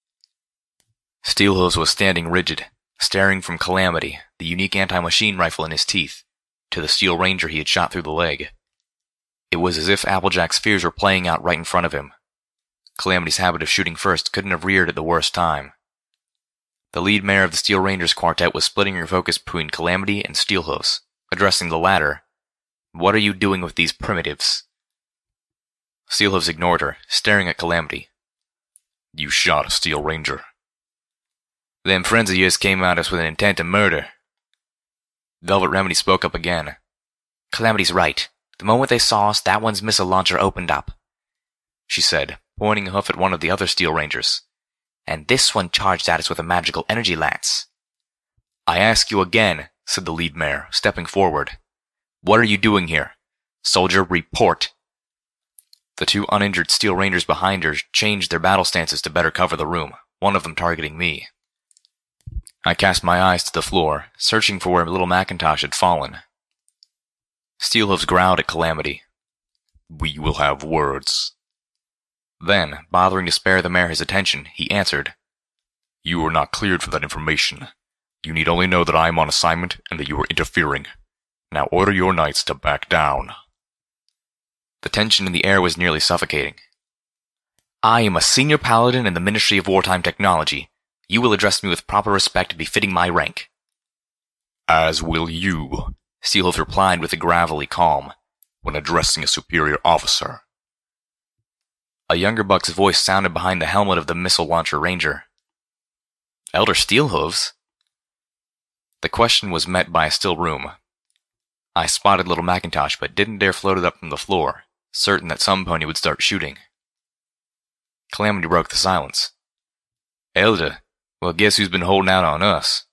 Steelhooves was standing rigid, staring from Calamity, the unique anti-machine rifle in his teeth, to the Steel Ranger he had shot through the leg. It was as if Applejack's fears were playing out right in front of him. Calamity's habit of shooting first couldn't have reared at the worst time. The lead mare of the Steel Rangers quartet was splitting her focus between Calamity and Steelhooves, addressing the latter. What are you doing with these primitives? Steelhooves ignored her, staring at Calamity. You shot a Steel Ranger. Them friends of yours came at us with an intent to murder. Velvet Remedy spoke up again. Calamity's right. The moment they saw us, that one's missile launcher opened up, she said, pointing a hoof at one of the other Steel Rangers. And this one charged at us with a magical energy lance. I ask you again, said the lead mare, stepping forward. What are you doing here? Soldier, report. The two uninjured Steel Rangers behind her changed their battle stances to better cover the room, one of them targeting me. I cast my eyes to the floor, searching for where little Macintosh had fallen. Steelhooves growled at Calamity. We will have words. Then, bothering to spare the mare his attention, he answered. You are not cleared for that information. You need only know that I am on assignment and that you are interfering. Now order your knights to back down. The tension in the air was nearly suffocating. I am a senior paladin in the Ministry of Wartime Technology. You will address me with proper respect befitting my rank. As will you, Steelhooves replied with a gravelly calm, when addressing a superior officer. A younger buck's voice sounded behind the helmet of the missile launcher ranger. Elder Steelhooves? The question was met by a still room. I spotted little Macintosh, but didn't dare float it up from the floor, certain that some pony would start shooting. Calamity broke the silence. Elder, well, guess who's been holding out on us?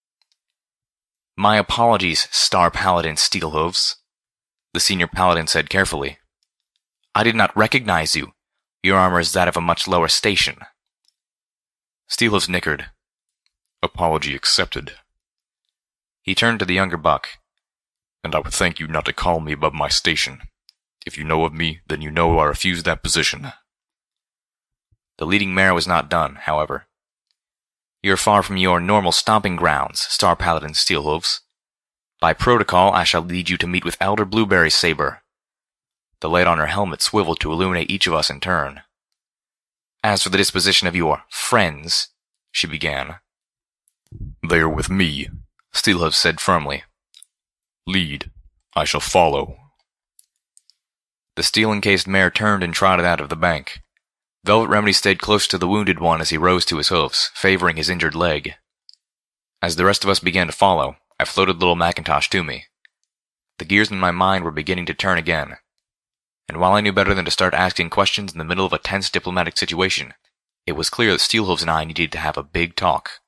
My apologies, Star Paladin Steelhooves, the senior paladin said carefully. I did not recognize you. Your armor is that of a much lower station. Steelhooves nickered. Apology accepted. He turned to the younger buck. And I would thank you not to call me above my station. If you know of me, then you know I refuse that position. The leading mare was not done, however. You're far from your normal stomping grounds, Star Paladin Steelhooves. By protocol, I shall lead you to meet with Elder Blueberry Saber. The light on her helmet swiveled to illuminate each of us in turn. As for the disposition of your friends, she began. They are with me, Steelhooves said firmly. Lead. I shall follow. The steel-encased mare turned and trotted out of the bank. Velvet Remedy stayed close to the wounded one as he rose to his hoofs, favoring his injured leg. As the rest of us began to follow, I floated little Macintosh to me. The gears in my mind were beginning to turn again. And while I knew better than to start asking questions in the middle of a tense diplomatic situation, it was clear that Steelhooves and I needed to have a big talk.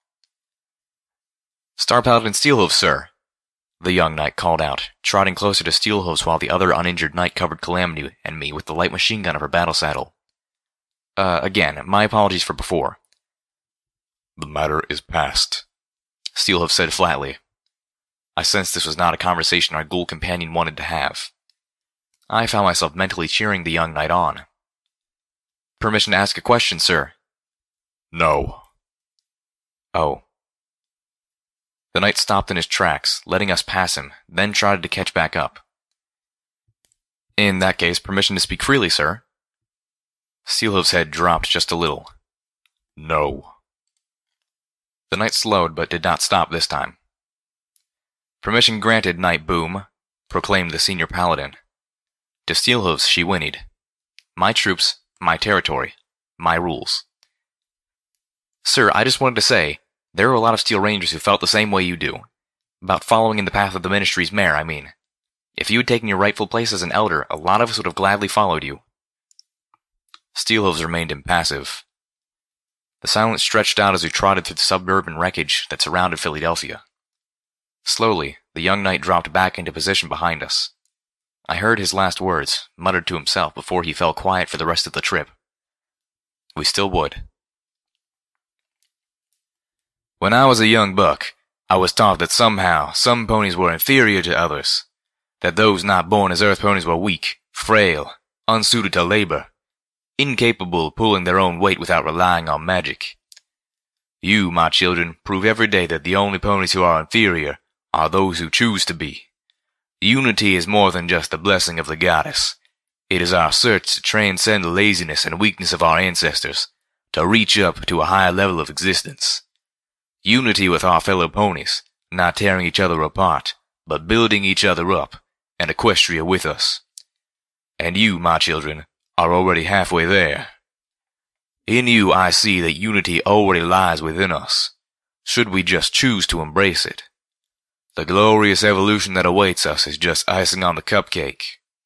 Star Paladin Steelhooves, sir, the young knight called out, trotting closer to Steelhooves while the other uninjured knight covered Calamity and me with the light machine gun of her battle saddle. Uh, again, my apologies for before. The matter is past, Steelhooves said flatly. I sensed this was not a conversation our ghoul companion wanted to have. I found myself mentally cheering the young knight on. Permission to ask a question, sir? No. Oh. The knight stopped in his tracks, letting us pass him, then tried to catch back up. In that case, permission to speak freely, sir? Steelhooves' head dropped just a little. No. The knight slowed, but did not stop this time. Permission granted, Knight Boom, proclaimed the senior paladin. To Steelhooves she whinnied. My troops, my territory, my rules. Sir, I just wanted to say, there are a lot of Steel Rangers who felt the same way you do. About following in the path of the Ministry's mare, I mean. If you had taken your rightful place as an elder, a lot of us would have gladly followed you. Steelhooves remained impassive. The silence stretched out as we trotted through the suburban wreckage that surrounded Philadelphia. Slowly, the young knight dropped back into position behind us. I heard his last words, muttered to himself before he fell quiet for the rest of the trip. We still would. When I was a young buck, I was taught that somehow some ponies were inferior to others, that those not born as earth ponies were weak, frail, unsuited to labor, incapable of pulling their own weight without relying on magic. You, my children, prove every day that the only ponies who are inferior are those who choose to be. Unity is more than just the blessing of the goddess. It is our search to transcend the laziness and weakness of our ancestors, to reach up to a higher level of existence. Unity with our fellow ponies, not tearing each other apart, but building each other up, and Equestria with us. And you, my children, are already halfway there. In you I see that unity already lies within us, should we just choose to embrace it. The glorious evolution that awaits us is just icing on the cupcake.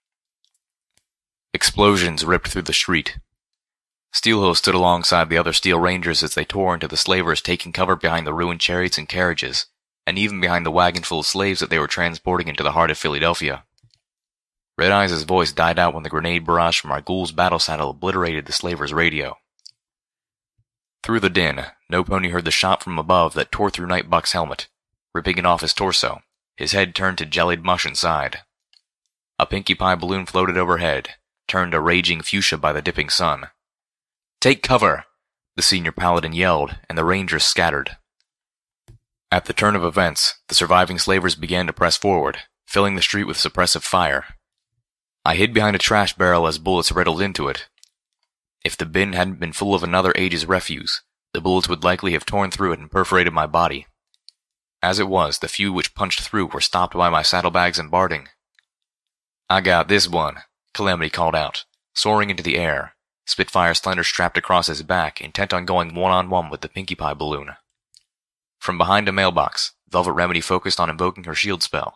Explosions ripped through the street. Steelhooves stood alongside the other Steel Rangers as they tore into the slavers, taking cover behind the ruined chariots and carriages, and even behind the wagon full of slaves that they were transporting into the heart of Philadelphia. Red Eyes' voice died out when the grenade barrage from our ghoul's battle saddle obliterated the slaver's radio. Through the din, No Pony heard the shot from above that tore through Nightbuck's helmet, ripping it off his torso, his head turned to jellied mush inside. A Pinkie Pie balloon floated overhead, turned a raging fuchsia by the dipping sun. "Take cover!" the senior paladin yelled, and the rangers scattered. At the turn of events, the surviving slavers began to press forward, filling the street with suppressive fire. I hid behind a trash barrel as bullets riddled into it. If the bin hadn't been full of another age's refuse, the bullets would likely have torn through it and perforated my body. As it was, the few which punched through were stopped by my saddlebags and barding. "I got this one," Calamity called out, soaring into the air, Spitfire slender strapped across his back, intent on going one-on-one with the Pinkie Pie balloon. From behind a mailbox, Velvet Remedy focused on invoking her shield spell,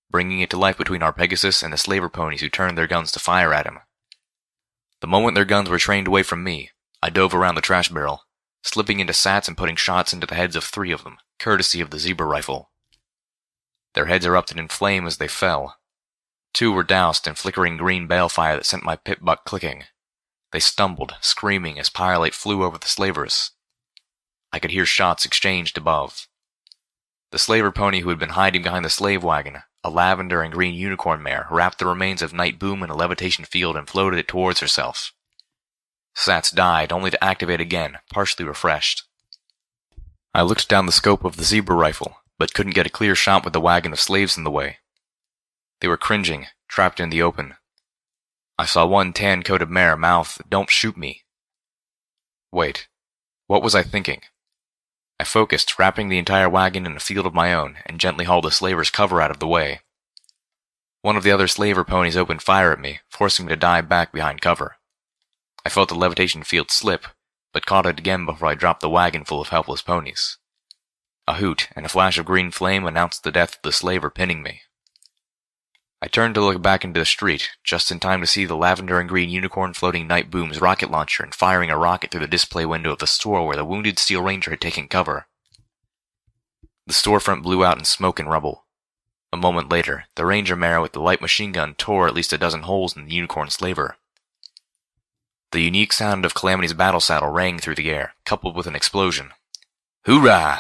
bringing it to life between our Pegasus and the slaver ponies who turned their guns to fire at him. The moment their guns were trained away from me, I dove around the trash barrel, slipping into sats and putting shots into the heads of three of them, courtesy of the Zebra rifle. Their heads erupted in flame as they fell. Two were doused in flickering green balefire that sent my pip buck clicking. They stumbled, screaming as pyrite flew over the slavers. I could hear shots exchanged above. The slaver pony who had been hiding behind the slave wagon, a lavender and green unicorn mare, wrapped the remains of Night Boom in a levitation field and floated it towards herself. Sats died, only to activate again, partially refreshed. I looked down the scope of the Zebra rifle, but couldn't get a clear shot with the wagon of slaves in the way. They were cringing, trapped in the open. I saw one tan-coated mare mouth, "Don't shoot me." Wait, what was I thinking? I focused, wrapping the entire wagon in a field of my own, and gently hauled the slaver's cover out of the way. One of the other slaver ponies opened fire at me, forcing me to dive back behind cover. I felt the levitation field slip, but caught it again before I dropped the wagon full of helpless ponies. A hoot and a flash of green flame announced the death of the slaver pinning me. I turned to look back into the street, just in time to see the lavender and green unicorn floating Night Boom's rocket launcher and firing a rocket through the display window of the store where the wounded Steel Ranger had taken cover. The storefront blew out in smoke and rubble. A moment later, the Ranger mare with the light machine gun tore at least a dozen holes in the unicorn slaver. The unique sound of Calamity's battle saddle rang through the air, coupled with an explosion. Hoorah!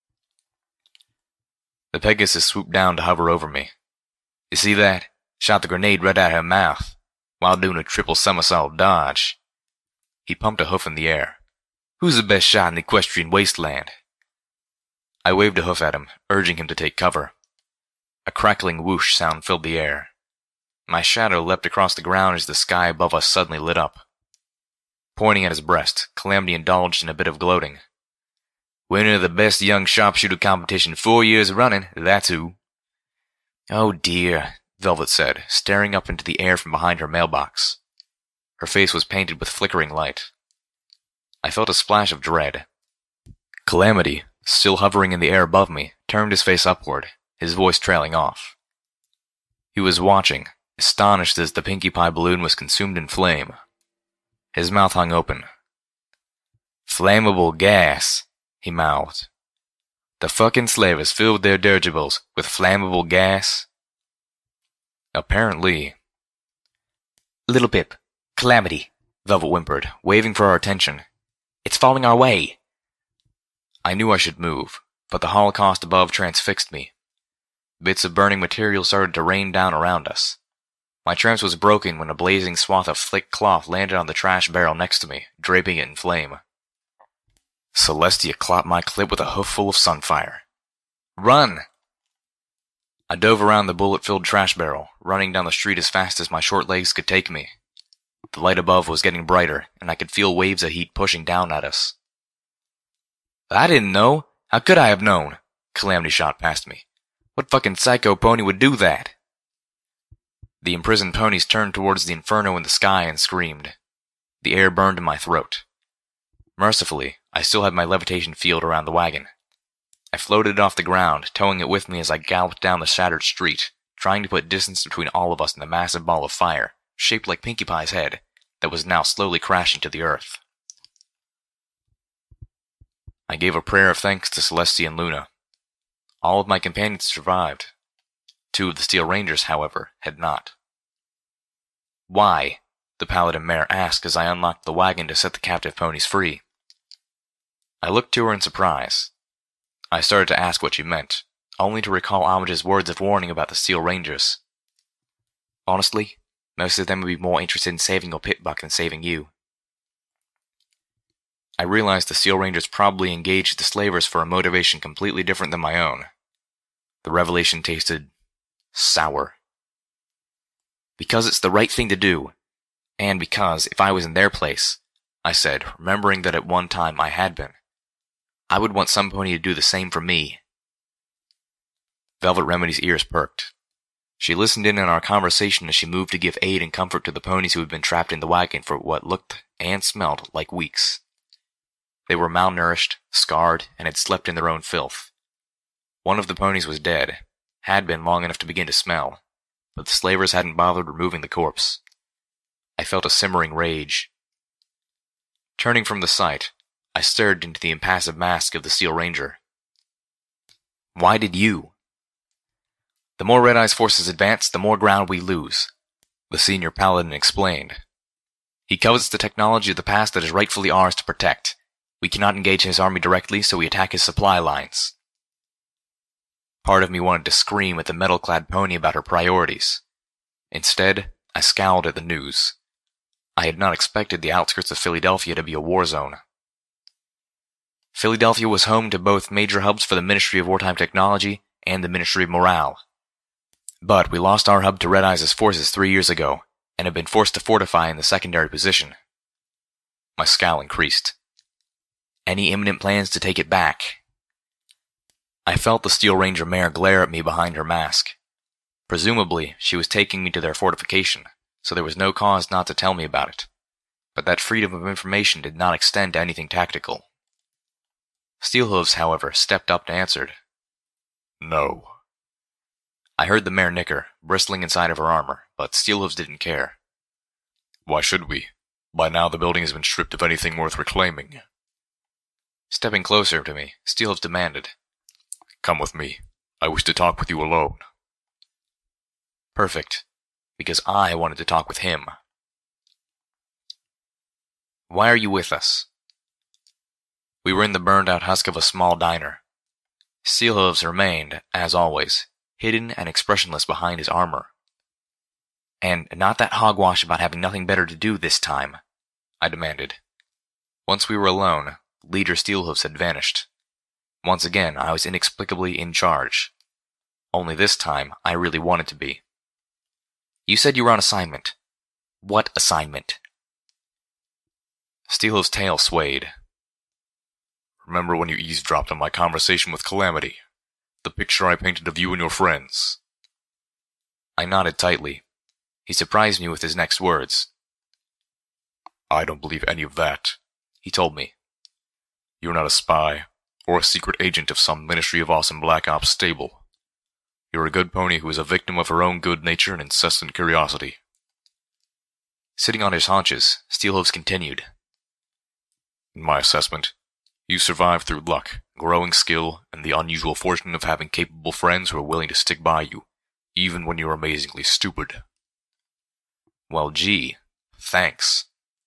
The Pegasus swooped down to hover over me. You see that? Shot the grenade right out of her mouth, while doing a triple somersault dodge. He pumped a hoof in the air. Who's the best shot in the equestrian wasteland? I waved a hoof at him, urging him to take cover. A crackling whoosh sound filled the air. My shadow leapt across the ground as the sky above us suddenly lit up. Pointing at his breast, Calamity indulged in a bit of gloating. Winner of the best young sharpshooter competition four years running, that's who. Oh dear, Velvet said, staring up into the air from behind her mailbox. Her face was painted with flickering light. I felt a splash of dread. Calamity, still hovering in the air above me, turned his face upward, his voice trailing off. He was watching, astonished as the Pinkie Pie balloon was consumed in flame. His mouth hung open. Flammable gas, he mouthed. The fucking slavers filled their dirigibles with flammable gas? Apparently. Little Pip, Calamity, Velvet whimpered, waving for our attention. It's falling our way. I knew I should move, but the holocaust above transfixed me. Bits of burning material started to rain down around us. My trance was broken when a blazing swath of thick cloth landed on the trash barrel next to me, draping it in flame. Celestia clopped my clip with a hoofful of sunfire. Run! I dove around the bullet-filled trash barrel, running down the street as fast as my short legs could take me. The light above was getting brighter, and I could feel waves of heat pushing down at us. I didn't know. How could I have known? Calamity shot past me. What fucking psycho pony would do that? The imprisoned ponies turned towards the inferno in the sky and screamed. The air burned in my throat. Mercifully, I still had my levitation field around the wagon. I floated it off the ground, towing it with me as I galloped down the shattered street, trying to put distance between all of us and the massive ball of fire, shaped like Pinkie Pie's head, that was now slowly crashing to the earth. I gave a prayer of thanks to Celestia and Luna. All of my companions survived. Two of the Steel Rangers, however, had not. Why? The Paladin mare asked as I unlocked the wagon to set the captive ponies free. I looked to her in surprise. I started to ask what she meant, only to recall Homage's words of warning about the Steel Rangers. Honestly, most of them would be more interested in saving your Pip-Buck than saving you. I realized the Steel Rangers probably engaged the slavers for a motivation completely different than my own. The revelation tasted sour. Because it's the right thing to do, and because, if I was in their place, I said, remembering that at one time I had been, I would want some pony to do the same for me. Velvet Remedy's ears perked. She listened in on our conversation as she moved to give aid and comfort to the ponies who had been trapped in the wagon for what looked and smelled like weeks. They were malnourished, scarred, and had slept in their own filth. One of the ponies was dead, had been long enough to begin to smell, but the slavers hadn't bothered removing the corpse. I felt a simmering rage. Turning from the sight, I stared into the impassive mask of the Steel Ranger. Why did you? The more Red Eye's forces advance, the more ground we lose, the senior paladin explained. He covets the technology of the past that is rightfully ours to protect. We cannot engage his army directly, so we attack his supply lines. Part of me wanted to scream at the metal-clad pony about her priorities. Instead, I scowled at the news. I had not expected the outskirts of Philadelphia to be a war zone. Philadelphia was home to both major hubs for the Ministry of Wartime Technology and the Ministry of Morale. But we lost our hub to Red Eye's forces three years ago, and have been forced to fortify in the secondary position. My scowl increased. Any imminent plans to take it back? I felt the Steel Ranger mare glare at me behind her mask. Presumably, she was taking me to their fortification, so there was no cause not to tell me about it. But that freedom of information did not extend to anything tactical. Steelhooves, however, stepped up and answered. No. I heard the mare nicker, bristling inside of her armor, but Steelhooves didn't care. Why should we? By now the building has been stripped of anything worth reclaiming. Stepping closer to me, Steelhooves demanded. Come with me. I wish to talk with you alone. Perfect, because I wanted to talk with him. Why are you with us? We were in the burned-out husk of a small diner. Steelhooves remained, as always, hidden and expressionless behind his armor. And not that hogwash about having nothing better to do this time, I demanded. Once we were alone, Leader Steelhooves had vanished. Once again, I was inexplicably in charge. Only this time, I really wanted to be. You said you were on assignment. What assignment? Steelhooves' tail swayed. Remember when you eavesdropped on my conversation with Calamity? The picture I painted of you and your friends? I nodded tightly. He surprised me with his next words. I don't believe any of that, he told me. You're not a spy, or a secret agent of some Ministry of Awesome Black Ops stable. You're a good pony who is a victim of her own good nature and incessant curiosity. Sitting on his haunches, Steelhooves continued. In my assessment, you survived through luck, growing skill, and the unusual fortune of having capable friends who are willing to stick by you, even when you're amazingly stupid. Well, gee, thanks.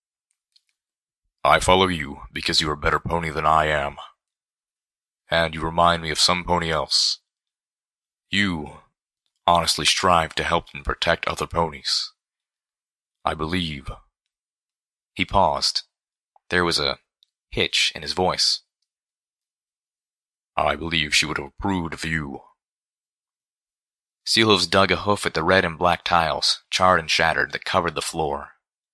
I follow you because you're a better pony than I am. And you remind me of some pony else. You honestly strive to help and protect other ponies. I believe. He paused. There was a hitch in his voice. I believe she would have approved of you. Steelhooves dug a hoof at the red and black tiles, charred and shattered, that covered the floor.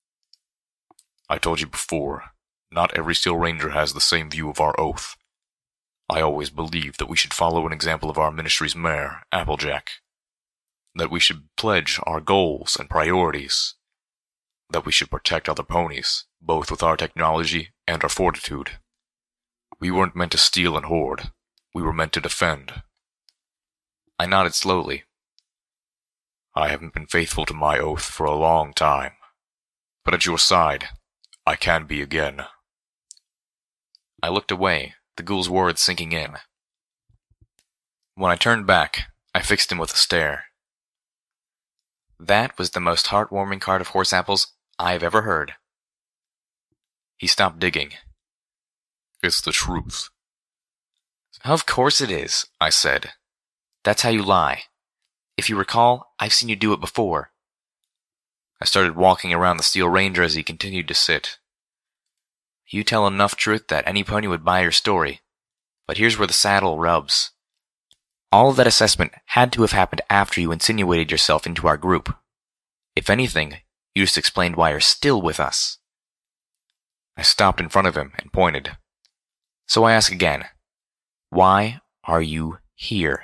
I told you before, not every Steel Ranger has the same view of our oath. I always believed that we should follow an example of our ministry's mare, Applejack. That we should pledge our goals and priorities. That we should protect other ponies, both with our technology and our fortitude. We weren't meant to steal and hoard. We were meant to defend. I nodded slowly. I haven't been faithful to my oath for a long time. But at your side, I can be again. I looked away, the ghoul's words sinking in. When I turned back, I fixed him with a stare. That was the most heartwarming cart of horse apples I've ever heard. He stopped digging. It's the truth. Of course it is, I said. That's how you lie. If you recall, I've seen you do it before. I started walking around the Steel Ranger as he continued to sit. You tell enough truth that any pony would buy your story. But here's where the saddle rubs. All of that assessment had to have happened after you insinuated yourself into our group. If anything, you just explained why you're still with us. I stopped in front of him and pointed. So I ask again, why are you here?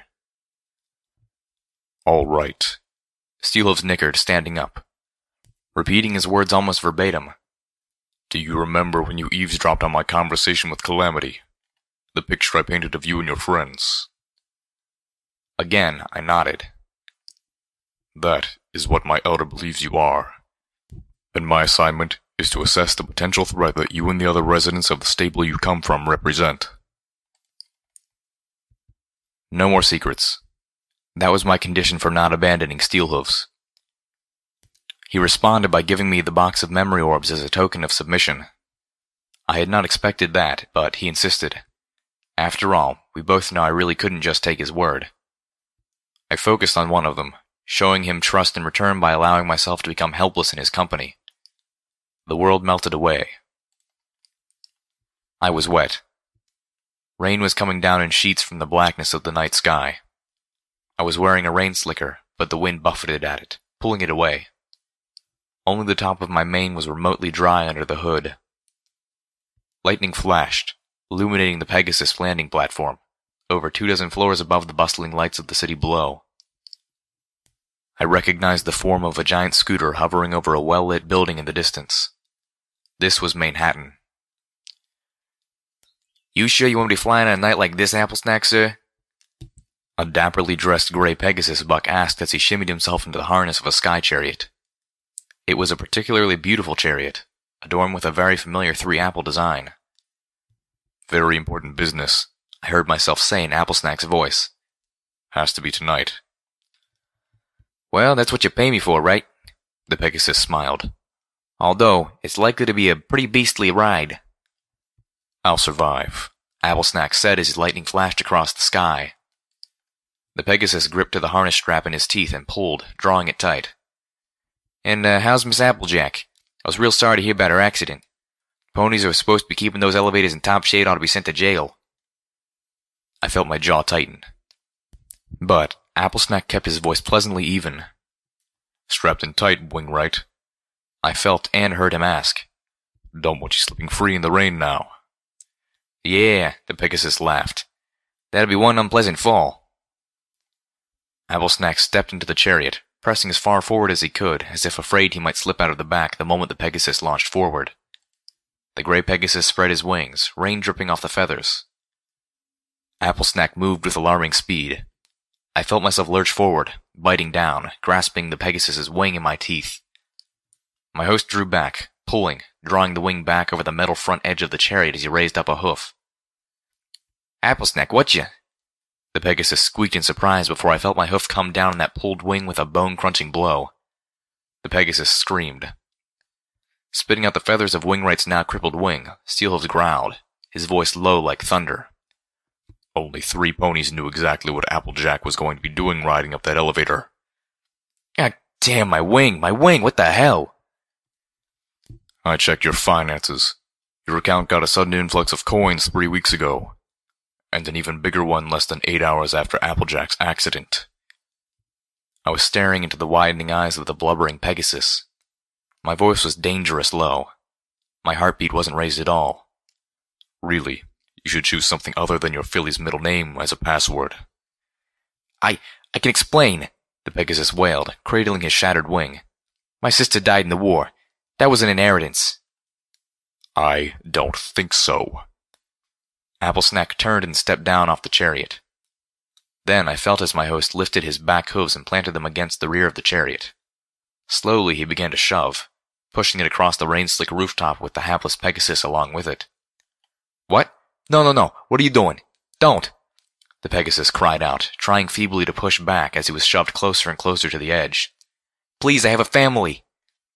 All right. Steelhooves nickered, standing up, repeating his words almost verbatim. Do you remember when you eavesdropped on my conversation with Calamity? The picture I painted of you and your friends? Again, I nodded. That is what my elder believes you are. And my assignment is to assess the potential threat that you and the other residents of the stable you come from represent. No more secrets. That was my condition for not abandoning Steelhooves. He responded by giving me the box of memory orbs as a token of submission. I had not expected that, but he insisted. After all, we both know I really couldn't just take his word. I focused on one of them, showing him trust in return by allowing myself to become helpless in his company. The world melted away. I was wet. Rain was coming down in sheets from the blackness of the night sky. I was wearing a rain slicker, but the wind buffeted at it, pulling it away. Only the top of my mane was remotely dry under the hood. Lightning flashed, illuminating the Pegasus landing platform, over two dozen floors above the bustling lights of the city below. I recognized the form of a giant scooter hovering over a well-lit building in the distance. This was Manhattan. "You sure you won't be flying at a night like this, Apple Snack, sir?" A dapperly dressed gray Pegasus buck asked as he shimmied himself into the harness of a sky chariot. It was a particularly beautiful chariot, adorned with a very familiar three-apple design. "Very important business," I heard myself say in Apple Snack's voice. "Has to be tonight." "Well, that's what you pay me for, right?" The Pegasus smiled. "Although, it's likely to be a pretty beastly ride." "I'll survive," Apple Snack said as his lightning flashed across the sky. The Pegasus gripped to the harness strap in his teeth and pulled, drawing it tight. "And, uh, how's Miss Applejack? I was real sorry to hear about her accident. Ponies who are supposed to be keeping those elevators in top shade ought to be sent to jail." I felt my jaw tighten. But Apple Snack kept his voice pleasantly even. "Strapped in tight, Wingwright." I felt and heard him ask. "Don't want you slipping free in the rain now." "Yeah," the Pegasus laughed. "That'll be one unpleasant fall." Apple Snack stepped into the chariot, pressing as far forward as he could, as if afraid he might slip out of the back the moment the Pegasus launched forward. The gray Pegasus spread his wings, rain dripping off the feathers. Apple Snack moved with alarming speed. I felt myself lurch forward, biting down, grasping the Pegasus's wing in my teeth. My host drew back, pulling, drawing the wing back over the metal front edge of the chariot as he raised up a hoof. "Apple Snack, whatcha?" The Pegasus squeaked in surprise before I felt my hoof come down on that pulled wing with a bone-crunching blow. The Pegasus screamed. Spitting out the feathers of Wingwright's now crippled wing, Steelhooves growled, his voice low like thunder. "Only three ponies knew exactly what Applejack was going to be doing riding up that elevator." "God damn, my wing, my wing, what the hell?" "I checked your finances. Your account got a sudden influx of coins three weeks ago, and an even bigger one less than eight hours after Applejack's accident." I was staring into the widening eyes of the blubbering Pegasus. My voice was dangerous low. My heartbeat wasn't raised at all. "Really, you should choose something other than your filly's middle name as a password." I, I can explain," the Pegasus wailed, cradling his shattered wing. "My sister died in the war. That was an inheritance." "I don't think so." Apple Snack turned and stepped down off the chariot. Then I felt as my host lifted his back hooves and planted them against the rear of the chariot. Slowly he began to shove, pushing it across the rain-slick rooftop with the hapless Pegasus along with it. "What? No, no, no, what are you doing? Don't!" the Pegasus cried out, trying feebly to push back as he was shoved closer and closer to the edge. "Please, I have a family!"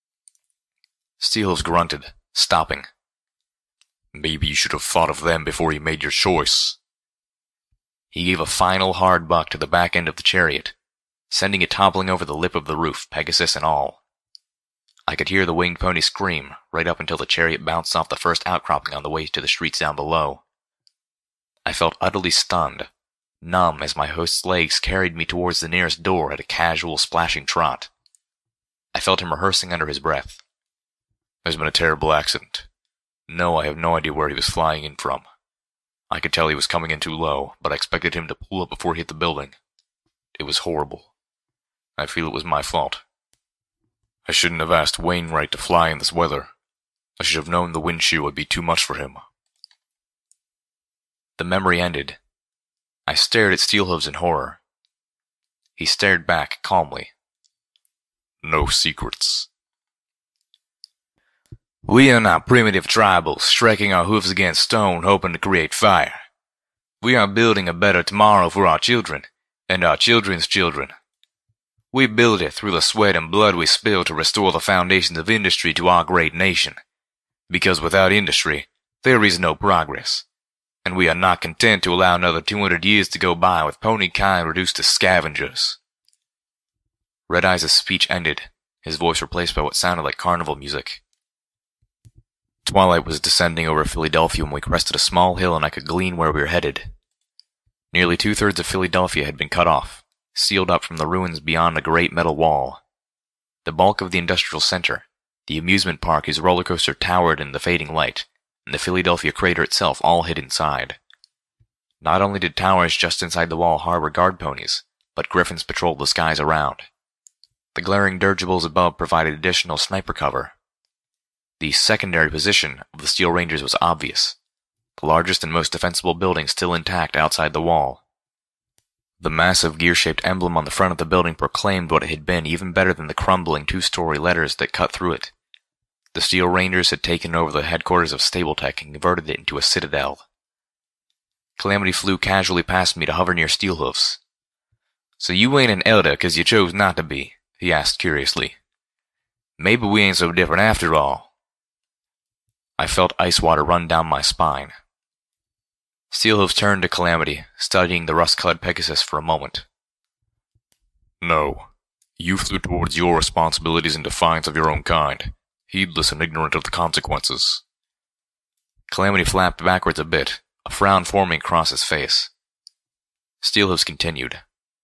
Steelhooves grunted, stopping. "Maybe you should have thought of them before you made your choice." He gave a final hard buck to the back end of the chariot, sending it toppling over the lip of the roof, Pegasus and all. I could hear the winged pony scream, right up until the chariot bounced off the first outcropping on the way to the streets down below. I felt utterly stunned, numb as my host's legs carried me towards the nearest door at a casual, splashing trot. I felt him rehearsing under his breath. "There's been a terrible accident. No, I have no idea where he was flying in from. I could tell he was coming in too low, but I expected him to pull up before he hit the building. It was horrible. I feel it was my fault. I shouldn't have asked Wainwright to fly in this weather. I should have known the wind shear would be too much for him." The memory ended. I stared at Steelhooves in horror. He stared back calmly. No secrets. We are not primitive tribals, striking our hoofs against stone, hoping to create fire. We are building a better tomorrow for our children, and our children's children. We build it through the sweat and blood we spill to restore the foundations of industry to our great nation. Because without industry, there is no progress. And we are not content to allow another two hundred years to go by with pony kind reduced to scavengers. Red Eyes' speech ended, his voice replaced by what sounded like carnival music. Twilight was descending over Philadelphia when we crested a small hill and I could glean where we were headed. Nearly two-thirds of Philadelphia had been cut off, sealed up from the ruins beyond a great metal wall. The bulk of the industrial center, the amusement park whose roller coaster towered in the fading light, and the Philadelphia crater itself all hid inside. Not only did towers just inside the wall harbor guard ponies, but griffins patrolled the skies around. The glaring dirigibles above provided additional sniper cover. The secondary position of the Steel Rangers was obvious, the largest and most defensible building still intact outside the wall. The massive gear-shaped emblem on the front of the building proclaimed what it had been even better than the crumbling two-story letters that cut through it. The Steel Rangers had taken over the headquarters of Stapletech and converted it into a citadel. Calamity flew casually past me to hover near Steelhoofs. "So you ain't an elder 'cause you chose not to be?" he asked curiously. "Maybe we ain't so different after all." I felt ice water run down my spine. Steelhoofs turned to Calamity, studying the rust-colored Pegasus for a moment. "No. You flew towards your responsibilities in defiance of your own kind, heedless and ignorant of the consequences." Calamity flapped backwards a bit, a frown forming across his face. Steelhoofs continued.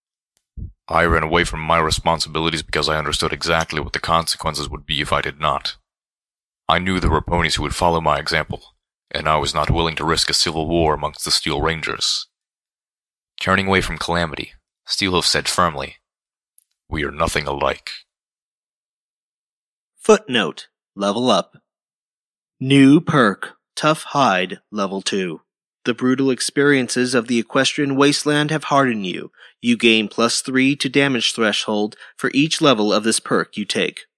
"I ran away from my responsibilities because I understood exactly what the consequences would be if I did not. I knew there were ponies who would follow my example, and I was not willing to risk a civil war amongst the Steel Rangers." Turning away from Calamity, Steelhoof said firmly, "We are nothing alike." Footnote. Level up. New perk, Tough Hide, Level two. The brutal experiences of the equestrian wasteland have hardened you. You gain plus three to damage threshold for each level of this perk you take.